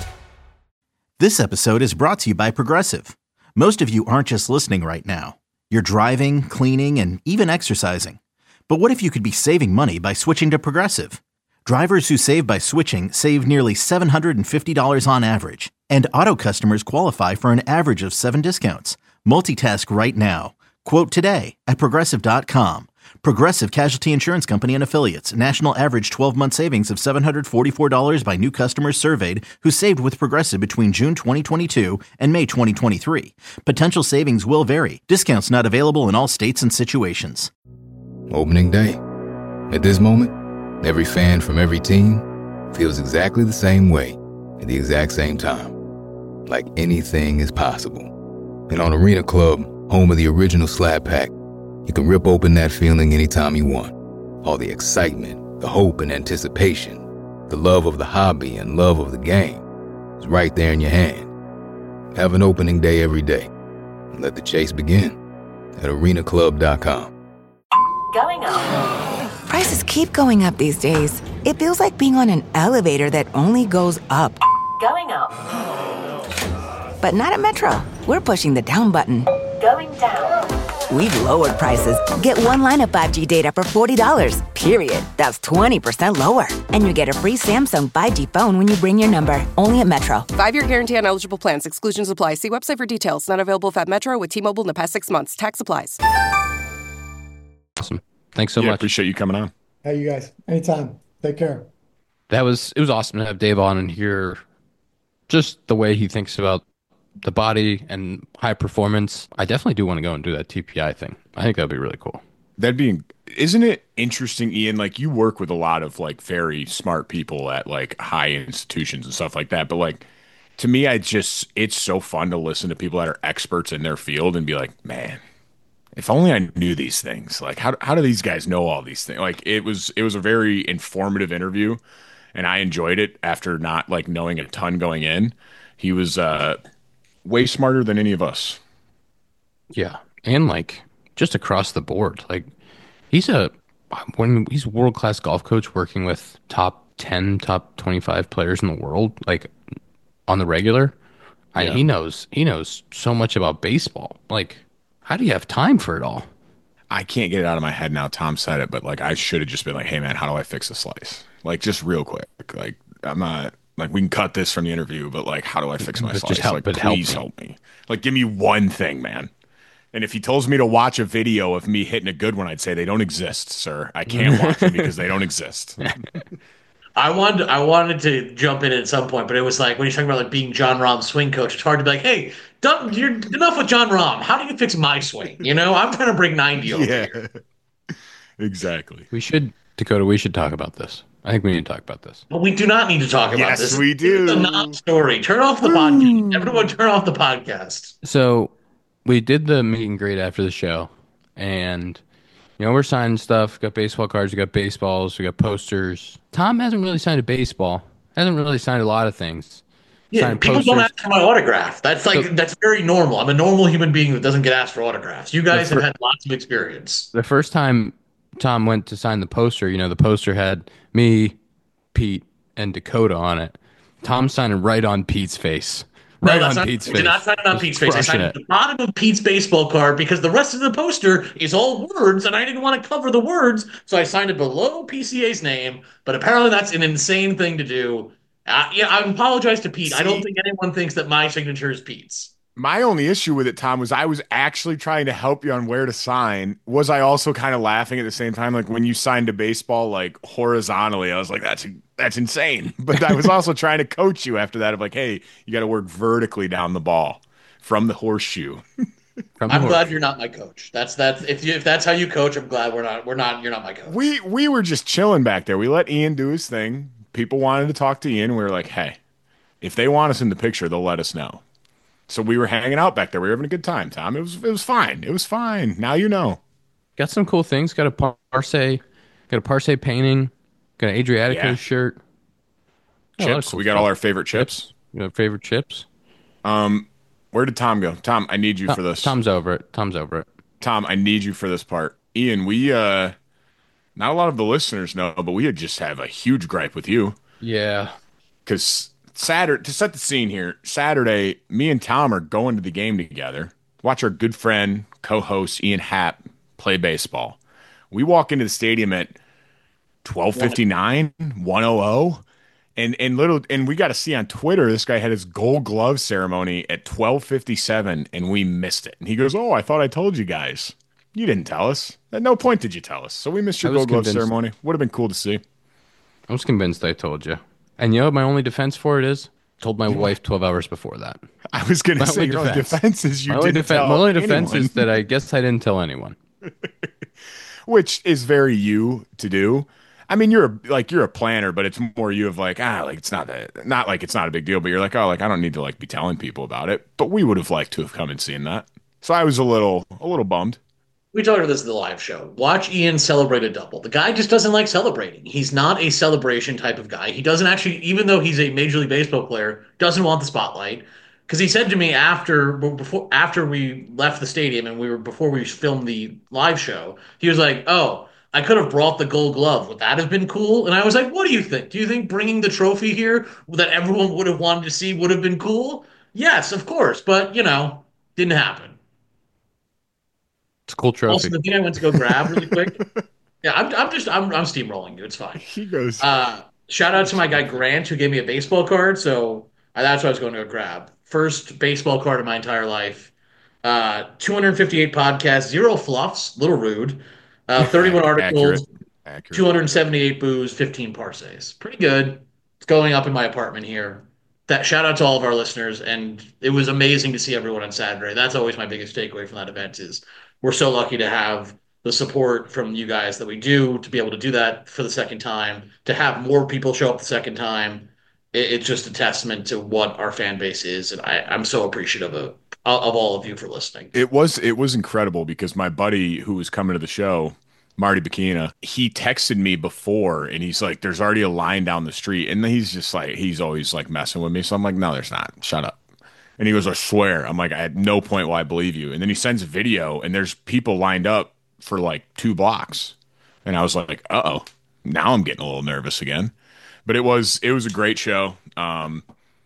This episode is brought to you by Progressive. Most of you aren't just listening right now. You're driving, cleaning, and even exercising. But what if you could be saving money by switching to Progressive? Drivers who save by switching save nearly seven hundred fifty dollars on average. And auto customers qualify for an average of seven discounts. Multitask right now. Quote today at Progressive dot com. Progressive Casualty Insurance Company and Affiliates. National average twelve-month savings of seven hundred forty-four dollars by new customers surveyed who saved with Progressive between June twenty twenty-two and May twenty twenty-three. Potential savings will vary. Discounts not available in all states and situations. Opening day. At this moment, every fan from every team feels exactly the same way at the exact same time. Like anything is possible. And on Arena Club, home of the original Slab Pack, you can rip open that feeling anytime you want. All the excitement, the hope and anticipation, the love of the hobby and love of the game is right there in your hand. Have an opening day every day. And let the chase begin at arena club dot com. Going up. Prices keep going up these days. It feels like being on an elevator that only goes up. Going up. But not at Metro. We're pushing the down button. Going down. we've lowered prices. Get one line of five G data for forty dollars, period. That's twenty percent lower. And you get a free Samsung five G phone when you bring your number. Only at Metro. Five-year guarantee on eligible plans. Exclusions apply. See website for details. Not available at Metro with T-Mobile in the past six months. Tax applies. Awesome. Thanks so yeah, much. Appreciate you coming on. Hey, you guys. Anytime. Take care. That was it was awesome to have Dave on and hear just the way he thinks about the body and high performance. I definitely do want to go and do that T P I thing. I think that'd be really cool. That'd be, isn't it interesting, Ian? Like, you work with a lot of like very smart people at like high institutions and stuff like that. But like, to me, I just, it's so fun to listen to people that are experts in their field and be like, man, if only I knew these things. Like, how how do these guys know all these things? Like, it was it was a very informative interview, and I enjoyed it after not like knowing a ton going in. He was uh, way smarter than any of us. Yeah, and like just across the board, like he's a when he's a world class golf coach working with top ten, top twenty five players in the world, like on the regular. I, Yeah. he knows he knows so much about baseball. Like, how do you have time for it all? I can't get it out of my head now. Tom said it, but like I should have just been like, "Hey man, how do I fix a slice?" Like just real quick. Like I'm not like we can cut this from the interview, but like how do I fix my But slice? just help- like but help please me. help me. Like give me one thing, man. And if he tells me to watch a video of me hitting a good one, I'd say they don't exist, sir. I can't watch them because they don't exist. I wanted I wanted to jump in at some point, but it was like when you're talking about like being John Rahm's swing coach, it's hard to be like, hey, don't, you're enough with John Rahm. How do you fix my swing? You know, I'm trying to bring ninety over Yeah. here. Exactly. We should, Dakota, we should talk about this. I think we need to talk about this. But we do not need to talk about Yes, this. we do. It's a non-story. Turn off the podcast. Everyone turn off the podcast. So we did the meet and greet after the show, and you know we're signing stuff. We got baseball cards, we got baseballs, we got posters. Tom hasn't really signed a baseball. Hasn't really signed a lot of things. Yeah, Signed people don't posters. ask for my autograph. That's like that's very normal. I'm a normal human being that doesn't get asked for autographs. You guys The have fir- had lots of experience. The first time Tom went to sign the poster, you know, the poster had me, Pete, and Dakota on it. Tom signed it right on Pete's face. No, Right that's on not, Pete's I face. did not sign it on Just Pete's face. I crushing signed it. it at the bottom of Pete's baseball card because the rest of the poster is all words, and I didn't want to cover the words, so I signed it below P C A's name. But apparently, that's an insane thing to do. Uh, yeah, I apologize to Pete. I don't See- think anyone thinks that my signature is Pete's. My only issue with it, Tom, was I was actually trying to help you on where to sign. Was I also kind of laughing at the same time? Like when you signed a baseball like horizontally, I was like, that's that's insane. But I was also trying to coach you after that of like, hey, you got to work vertically down the ball from the horseshoe. From the I'm horse. glad you're not my coach. That's that's if you if that's how you coach, I'm glad we're not we're not you're not my coach. We we were just chilling back there. We let Ian do his thing. People wanted to talk to Ian. We were like, hey, if they want us in the picture, they'll let us know. So we were hanging out back there. We were having a good time, Tom. It was it was fine. It was fine. Now you know. Got some cool things. Got a Parse, got a Parse painting, got an Adriatico Yeah. shirt. Got a lot of Chips. cool we got stuff. all our favorite chips. You know, favorite chips. Um, where did Tom go? Tom, I need you Tom- for this. Tom's over it. Tom's over it. Tom, I need you for this part. Ian, we uh, not a lot of the listeners know, but we had just have a huge gripe with you Yeah. because Saturday to set the scene here. Saturday, me and Tom are going to the game together. Watch our good friend, co-host Ian Happ play baseball. We walk into the stadium at twelve fifty-nine, one hundred. And and little and we got to see on Twitter this guy had his Gold Glove ceremony at twelve fifty-seven and we missed it. And he goes, "Oh, I thought I told you guys. You didn't tell us. At no point did you tell us. So we missed your I was Gold Glove convinced. ceremony. Would have been cool to see." I was convinced I told you. And you know what my only defense for it is? Told my wife twelve hours before that. I was going My to say only your only defense. defense is you my only, didn't defen- tell my only defense anyone, is that I guess I didn't tell anyone. which is very you to do. I mean, you're a, like you're a planner, but it's more you of like ah, like it's not that, not like it's not a big deal, but you're like oh, like I don't need to like be telling people about it. But we would have liked to have come and seen that. So I was a little a little bummed. We talked about this in the live show. Watch Ian celebrate a double. The guy just doesn't like celebrating. He's not a celebration type of guy. He doesn't actually, even though he's a Major League Baseball player, doesn't want the spotlight. Because he said to me after before after we left the stadium and we were before we filmed the live show, he was like, "Oh, I could have brought the Gold Glove. Would that have been cool?" And I was like, "What do you think? Do you think bringing the trophy here that everyone would have wanted to see would have been cool?" Yes, of course, but you know, didn't happen. It's a cool trophy. Also, the thing I went to go grab really quick. Yeah, I'm, I'm just I'm, I'm steamrolling you. It's fine. He goes. Uh, shout out to my guy Grant who gave me a baseball card. So uh, that's what I was going to go grab. First baseball card of my entire life. Uh, two hundred fifty-eight podcasts, zero fluffs, little rude. Uh, thirty-one articles, Accurate. Accurate. two hundred seventy-eight boos, fifteen parses. Pretty good. It's going up in my apartment here. That shout out to all of our listeners, and it was amazing to see everyone on Saturday. That's always my biggest takeaway from that event is we're so lucky to have the support from you guys that we do to be able to do that for the second time, to have more people show up the second time. It, it's just a testament to what our fan base is, and I, I'm so appreciative of of all of you for listening. It was it was incredible because my buddy who was coming to the show, Marty Bikina, he texted me before and he's like, there's already a line down the street. And he's just like, he's always like messing with me. So I'm like, no, there's not. Shut up. And he goes, I swear. I'm like, I had no point why I believe you. And then he sends a video and there's people lined up for like two blocks. And I was like, uh-oh, now I'm getting a little nervous again. But it was, it was a great show. Um,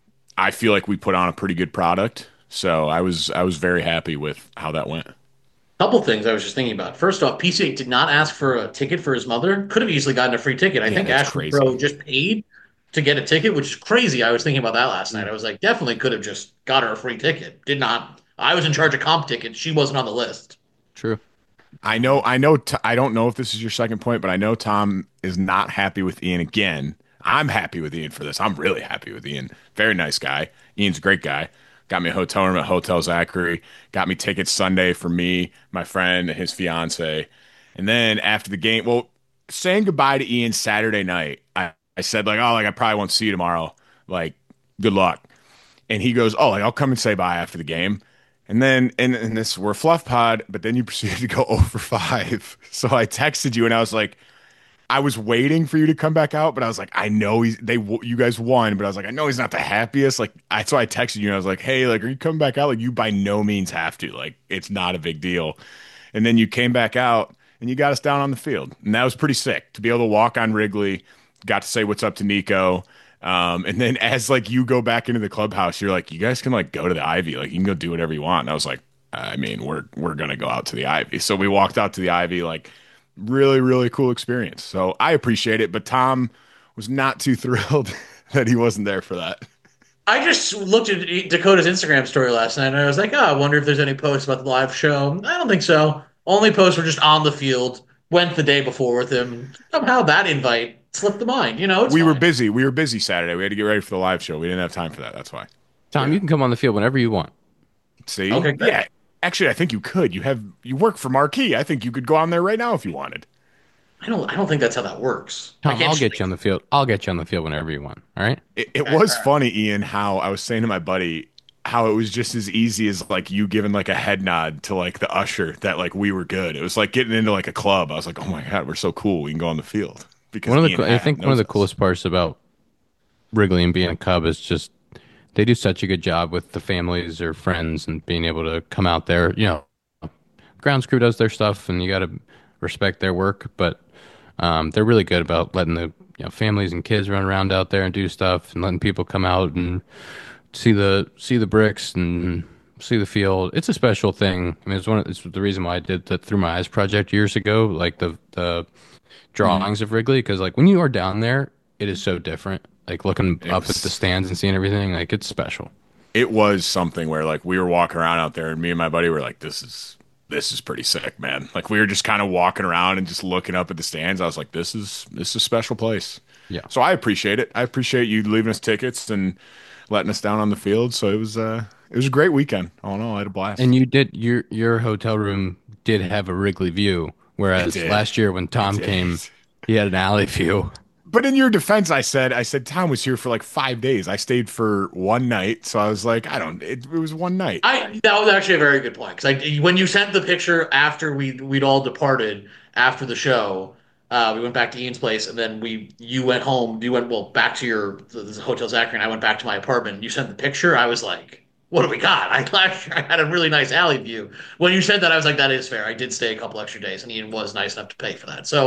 I feel like we put on a pretty good product. So I was, I was very happy with how that went. Couple things I was just thinking about. First off, P C A did not ask for a ticket for his mother. Could have easily gotten a free ticket. I Yeah, think that's Ashton crazy. Pro just paid to get a ticket, which is crazy. I was thinking about that last night. I was like, definitely could have just got her a free ticket. Did not. I was in charge of comp tickets. She wasn't on the list. True. I know, I know, t- I don't know if this is your second point, but I know Tom is not happy with Ian again. I'm happy with Ian for this. I'm really happy with Ian. Very nice guy. Ian's a great guy. Got me a hotel room at Hotel Zachary. Got me tickets Sunday for me, my friend, and his fiance. And then after the game, well, saying goodbye to Ian Saturday night, I, I said like, oh, like I probably won't see you tomorrow. Like, good luck. And he goes, oh, like I'll come and say bye after the game. And then, and, and this, we're Fluff Pod, but then you proceeded to go oh for five. So I texted you and I was like, I was waiting for you to come back out, but I was like, I know he's, they, you guys won, but I was like, I know he's not the happiest. Like, I, so I texted you and I was like, hey, like, are you coming back out? Like, you by no means have to, like, it's not a big deal. And then you came back out and you got us down on the field. And that was pretty sick to be able to walk on Wrigley, got to say what's up to Nico. Um, and then as like you go back into the clubhouse, you're like, you guys can like go to the Ivy, like you can go do whatever you want. And I was like, I mean, we're, we're going to go out to the Ivy. So we walked out to the Ivy, like, really, really cool experience. So I appreciate it, but Tom was not too thrilled that he wasn't there for that. I just looked at Dakota's Instagram story last night and I was like, oh, I wonder if there's any posts about the live show. I don't think so. Only posts were just on the field. Went the day before with him. Somehow that invite slipped the mind. You know, it's we fine. were busy. We were busy Saturday. We had to get ready for the live show. We didn't have time for that. That's why. Tom, you can come on the field whenever you want. See? Okay, great. Yeah. Actually, I think you could. You have you work for Marquee. I think you could go on there right now if you wanted. I don't. I don't think that's how that works. I Tom, can't I'll just- get you on the field. I'll get you on the field whenever you want. All right. It, it was funny, Ian, how I was saying to my buddy how it was just as easy as like you giving like a head nod to like the usher that like we were good. It was like getting into like a club. I was like, oh my god, we're so cool. We can go on the field. Because One of the Ian co- I Happ think one of knows the us. coolest parts about Wrigley and being a Cub is just they do such a good job with the families or friends and being able to come out there. You know, grounds crew does their stuff, and you got to respect their work, but um, they're really good about letting the you know families and kids run around out there and do stuff, and letting people come out and see the see the bricks and see the field. It's a special thing. I mean, it's one. Of, it's the reason why I did the Through My Eyes project years ago, like the the drawings of Wrigley, because like when you are down there, it is so different. Like looking It up was- at the stands and seeing everything, like it's special. It was something where like we were walking around out there and me and my buddy were like, this is this is pretty sick, man. Like we were just kind of walking around and just looking up at the stands. I was like, this is this is a special place. Yeah. So I appreciate it. I appreciate you leaving us tickets and letting us down on the field. So it was uh it was a great weekend. All in all, I had a blast. And you did your your hotel room did have a Wrigley view, whereas It did. last year when Tom It did. came, he had an alley view. But in your defense, I said, I said Tom was here for like five days. I stayed for one night, so I was like, I don't. It, it was one night. I that was actually a very good point because I when you sent the picture after we we'd all departed after the show, uh, we went back to Ian's place and then we you went home. You went well back to your the, the Hotel Zachary and I went back to my apartment. You sent the picture. I was like, what do we got? I last year I had a really nice alley view. When you said that, I was like, that is fair. I did stay a couple extra days and Ian was nice enough to pay for that. So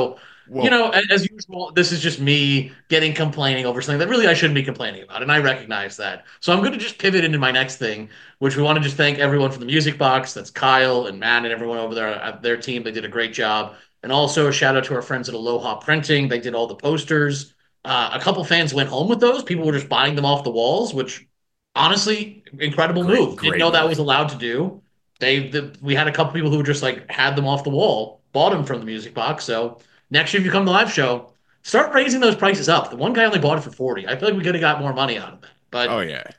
Well, you know, as usual, this is just me getting complaining over something that really I shouldn't be complaining about, and I recognize that. So I'm going to just pivot into my next thing, which we want to just thank everyone for the Music Box. That's Kyle and Matt and everyone over there at their team. They did a great job. And also a shout out to our friends at Aloha Printing. They did all the posters. Uh, a couple fans went home with those. People were just buying them off the walls, which honestly, incredible great, move. Didn't know move. That was allowed to do. They, the, we had a couple people who just like had them off the wall, bought them from the Music Box. So next year, if you come to the live show, start raising those prices up. The one guy only bought it for forty. I feel like we could have got more money out of it. But oh yeah,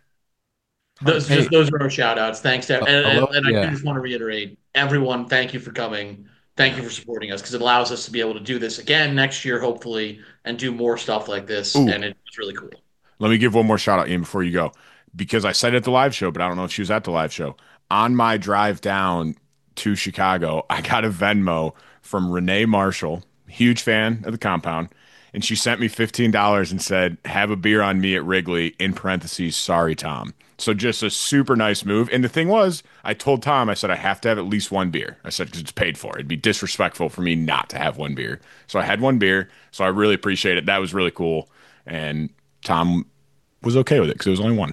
those hey. just those are our shout outs. Thanks to and, and, and yeah. I just want to reiterate, everyone, thank you for coming. Thank you for supporting us because it allows us to be able to do this again next year, hopefully, and do more stuff like this. Ooh. And it's really cool. Let me give one more shout out, Ian, before you go, because I said it at the live show, but I don't know if she was at the live show. On my drive down to Chicago, I got a Venmo from Renee Marshall. Huge fan of the compound, and she sent me fifteen dollars and said, have a beer on me at Wrigley, in parentheses, sorry, Tom. So just a super nice move. And the thing was, I told Tom, I said, I have to have at least one beer. I said, because it's paid for. It'd be disrespectful for me not to have one beer. So I had one beer, so I really appreciate it. That was really cool. And Tom was okay with it because it was only one.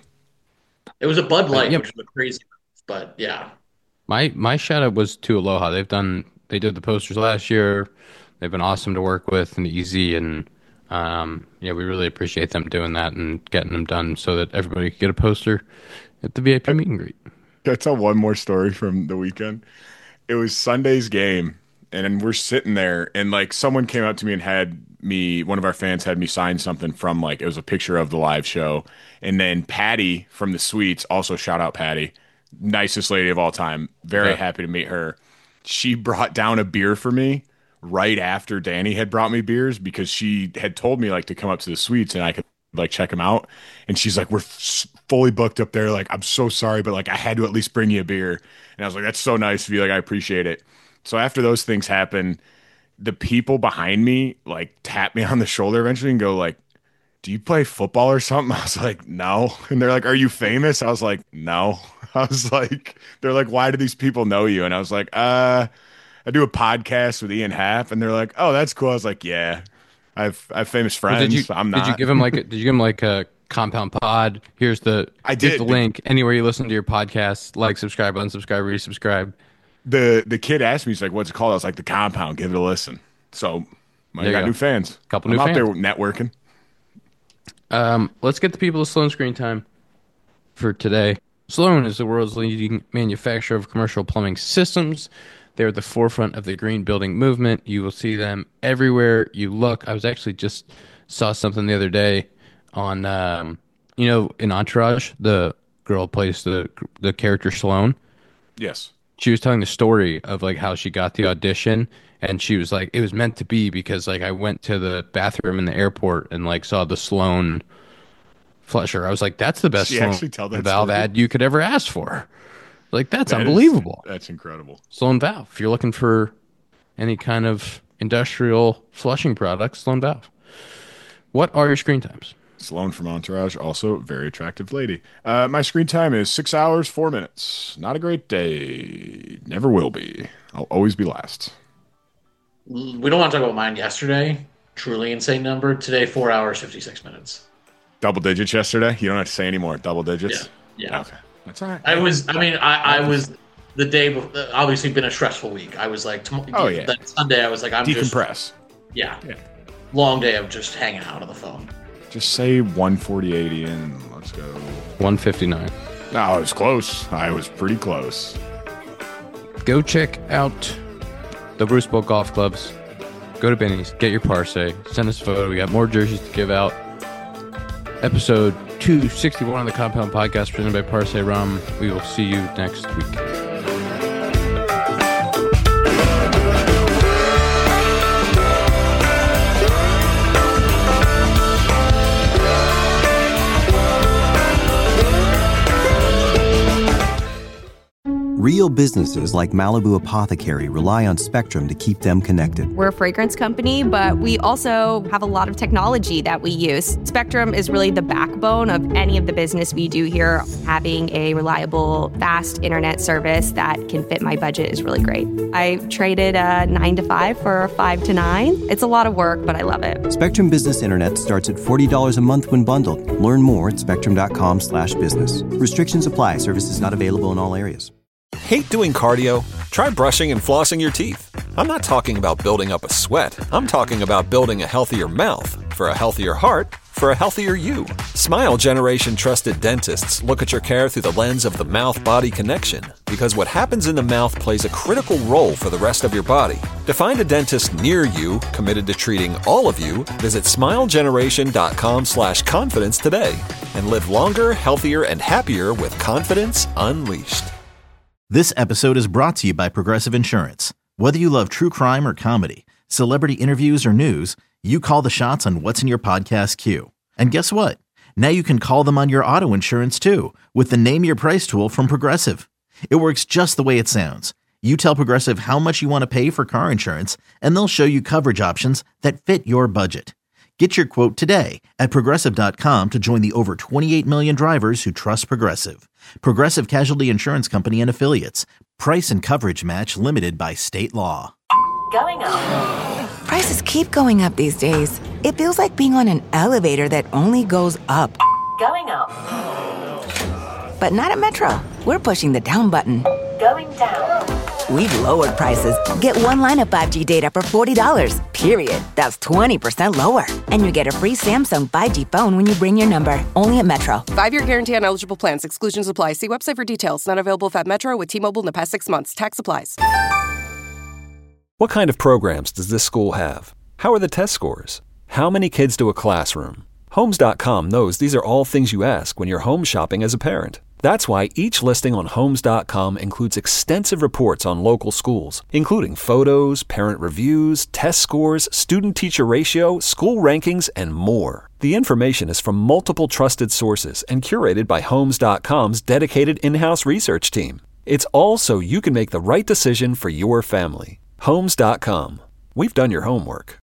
It was a Bud Light, uh, yep. which was crazy, but yeah. My my shout out was to Aloha. They've done, they did the posters last year. They've been awesome to work with and easy, and um, yeah, we really appreciate them doing that and getting them done so that everybody could get a poster at the V I P meet and greet. Can I tell one more story from the weekend? It was Sunday's game, and we're sitting there, and like someone came up to me and had me, one of our fans had me sign something from like, it was a picture of the live show, and then Patty from the Suites, also shout out Patty, nicest lady of all time, very yeah. happy to meet her. She brought down a beer for me right after Danny had brought me beers because she had told me like to come up to the Suites and I could like check them out. And she's like, we're f- fully booked up there. Like, I'm so sorry, but like I had to at least bring you a beer. And I was like, that's so nice of you. Like, I appreciate it. So after those things happen, the people behind me like tap me on the shoulder eventually and go like, do you play football or something? I was like, no. And they're like, are you famous? I was like, no. I was like, they're like, why do these people know you? And I was like, uh, I do a podcast with Ian Happ, and they're like, "Oh, that's cool." I was like, "Yeah, I've I've famous friends. Well, did you, I'm not." Did you give him like a, did you give him like a Compound Pod? Here's the I did here's the link. Anywhere you listen to your podcast, like, subscribe, unsubscribe, resubscribe. The the kid asked me, he's like, "What's it called?" I was like, "The Compound. Give it a listen." So I got go. new fans. Couple I'm new out fans. there networking. Um, let's get the people of Sloan Screen Time for today. Sloan is the world's leading manufacturer of commercial plumbing systems. They're at the forefront of the green building movement. You will see them everywhere you look. I was actually just saw something the other day on, um, you know, in Entourage, the girl plays the the character Sloan. Yes. She was telling the story of like how she got the audition, and she was like, it was meant to be because like I went to the bathroom in the airport and like saw the Sloan flusher. I was like, that's the best She Sloan actually tell that valve story? ad you could ever ask for. Like, that's That is- unbelievable. that's incredible. Sloan Valve. If you're looking for any kind of industrial flushing products, Sloan Valve. What are your screen times? Sloan from Entourage, also a very attractive lady. Uh, my screen time is six hours, four minutes. Not a great day. Never will be. I'll always be last. We don't want to talk about mine yesterday. Truly insane number. Today, four hours, fifty-six minutes. Double digits yesterday? You don't have to say anymore. Double digits? Yeah. Yeah. Okay. That's all right. I was, I mean, I, I was the day before, obviously been a stressful week. I was like, tom- Oh, yeah. that Sunday, I was like, I'm Decompress. just, yeah. yeah. Long day of just hanging out on the phone. Just say one forty-eight, Ian. Let's go. one fifty-nine. No, I was close. I was pretty close. Go check out the Bruce Bowl Golf Clubs. Go to Benny's. Get your Parsay. Send us a photo. We got more jerseys to give out. Episode two sixty-one of the Compound Podcast presented by Parsay Rum. We will see you next week. Real businesses like Malibu Apothecary rely on Spectrum to keep them connected. We're a fragrance company, but we also have a lot of technology that we use. Spectrum is really the backbone of any of the business we do here. Having a reliable, fast internet service that can fit my budget is really great. I traded a nine to five for a five to nine. It's a lot of work, but I love it. Spectrum Business Internet starts at forty dollars a month when bundled. Learn more at spectrum.com slash business. Restrictions apply. Services not available in all areas. Hate doing cardio? Try brushing and flossing your teeth. I'm not talking about building up a sweat. I'm talking about building a healthier mouth for a healthier heart for a healthier you. Smile Generation trusted dentists look at your care through the lens of the mouth-body connection, because what happens in the mouth plays a critical role for the rest of your body. To find a dentist near you committed to treating all of you, visit smilegeneration.com slash confidence today and live longer, healthier, and happier with confidence unleashed. This episode is brought to you by Progressive Insurance. Whether you love true crime or comedy, celebrity interviews or news, you call the shots on what's in your podcast queue. And guess what? Now you can call them on your auto insurance too with the Name Your Price tool from Progressive. It works just the way it sounds. You tell Progressive how much you want to pay for car insurance, and they'll show you coverage options that fit your budget. Get your quote today at Progressive dot com to join the over twenty-eight million drivers who trust Progressive. Progressive Casualty Insurance Company and Affiliates. Price and coverage match limited by state law. Going up. Prices keep going up these days. It feels like being on an elevator that only goes up. Going up. But not at Metro. We're pushing the down button. Going down. We've lowered prices. Get one line of five G data for forty dollars, period. That's twenty percent lower. And you get a free Samsung five G phone when you bring your number. Only at Metro. Five-year guarantee on eligible plans. Exclusions apply. See website for details. Not available at Metro with T-Mobile in the past six months. Tax applies. What kind of programs does this school have? How are the test scores? How many kids do a classroom? Homes dot com knows these are all things you ask when you're home shopping as a parent. That's why each listing on Homes dot com includes extensive reports on local schools, including photos, parent reviews, test scores, student-teacher ratio, school rankings, and more. The information is from multiple trusted sources and curated by Homes dot com's dedicated in-house research team. It's all so you can make the right decision for your family. Homes dot com. We've done your homework.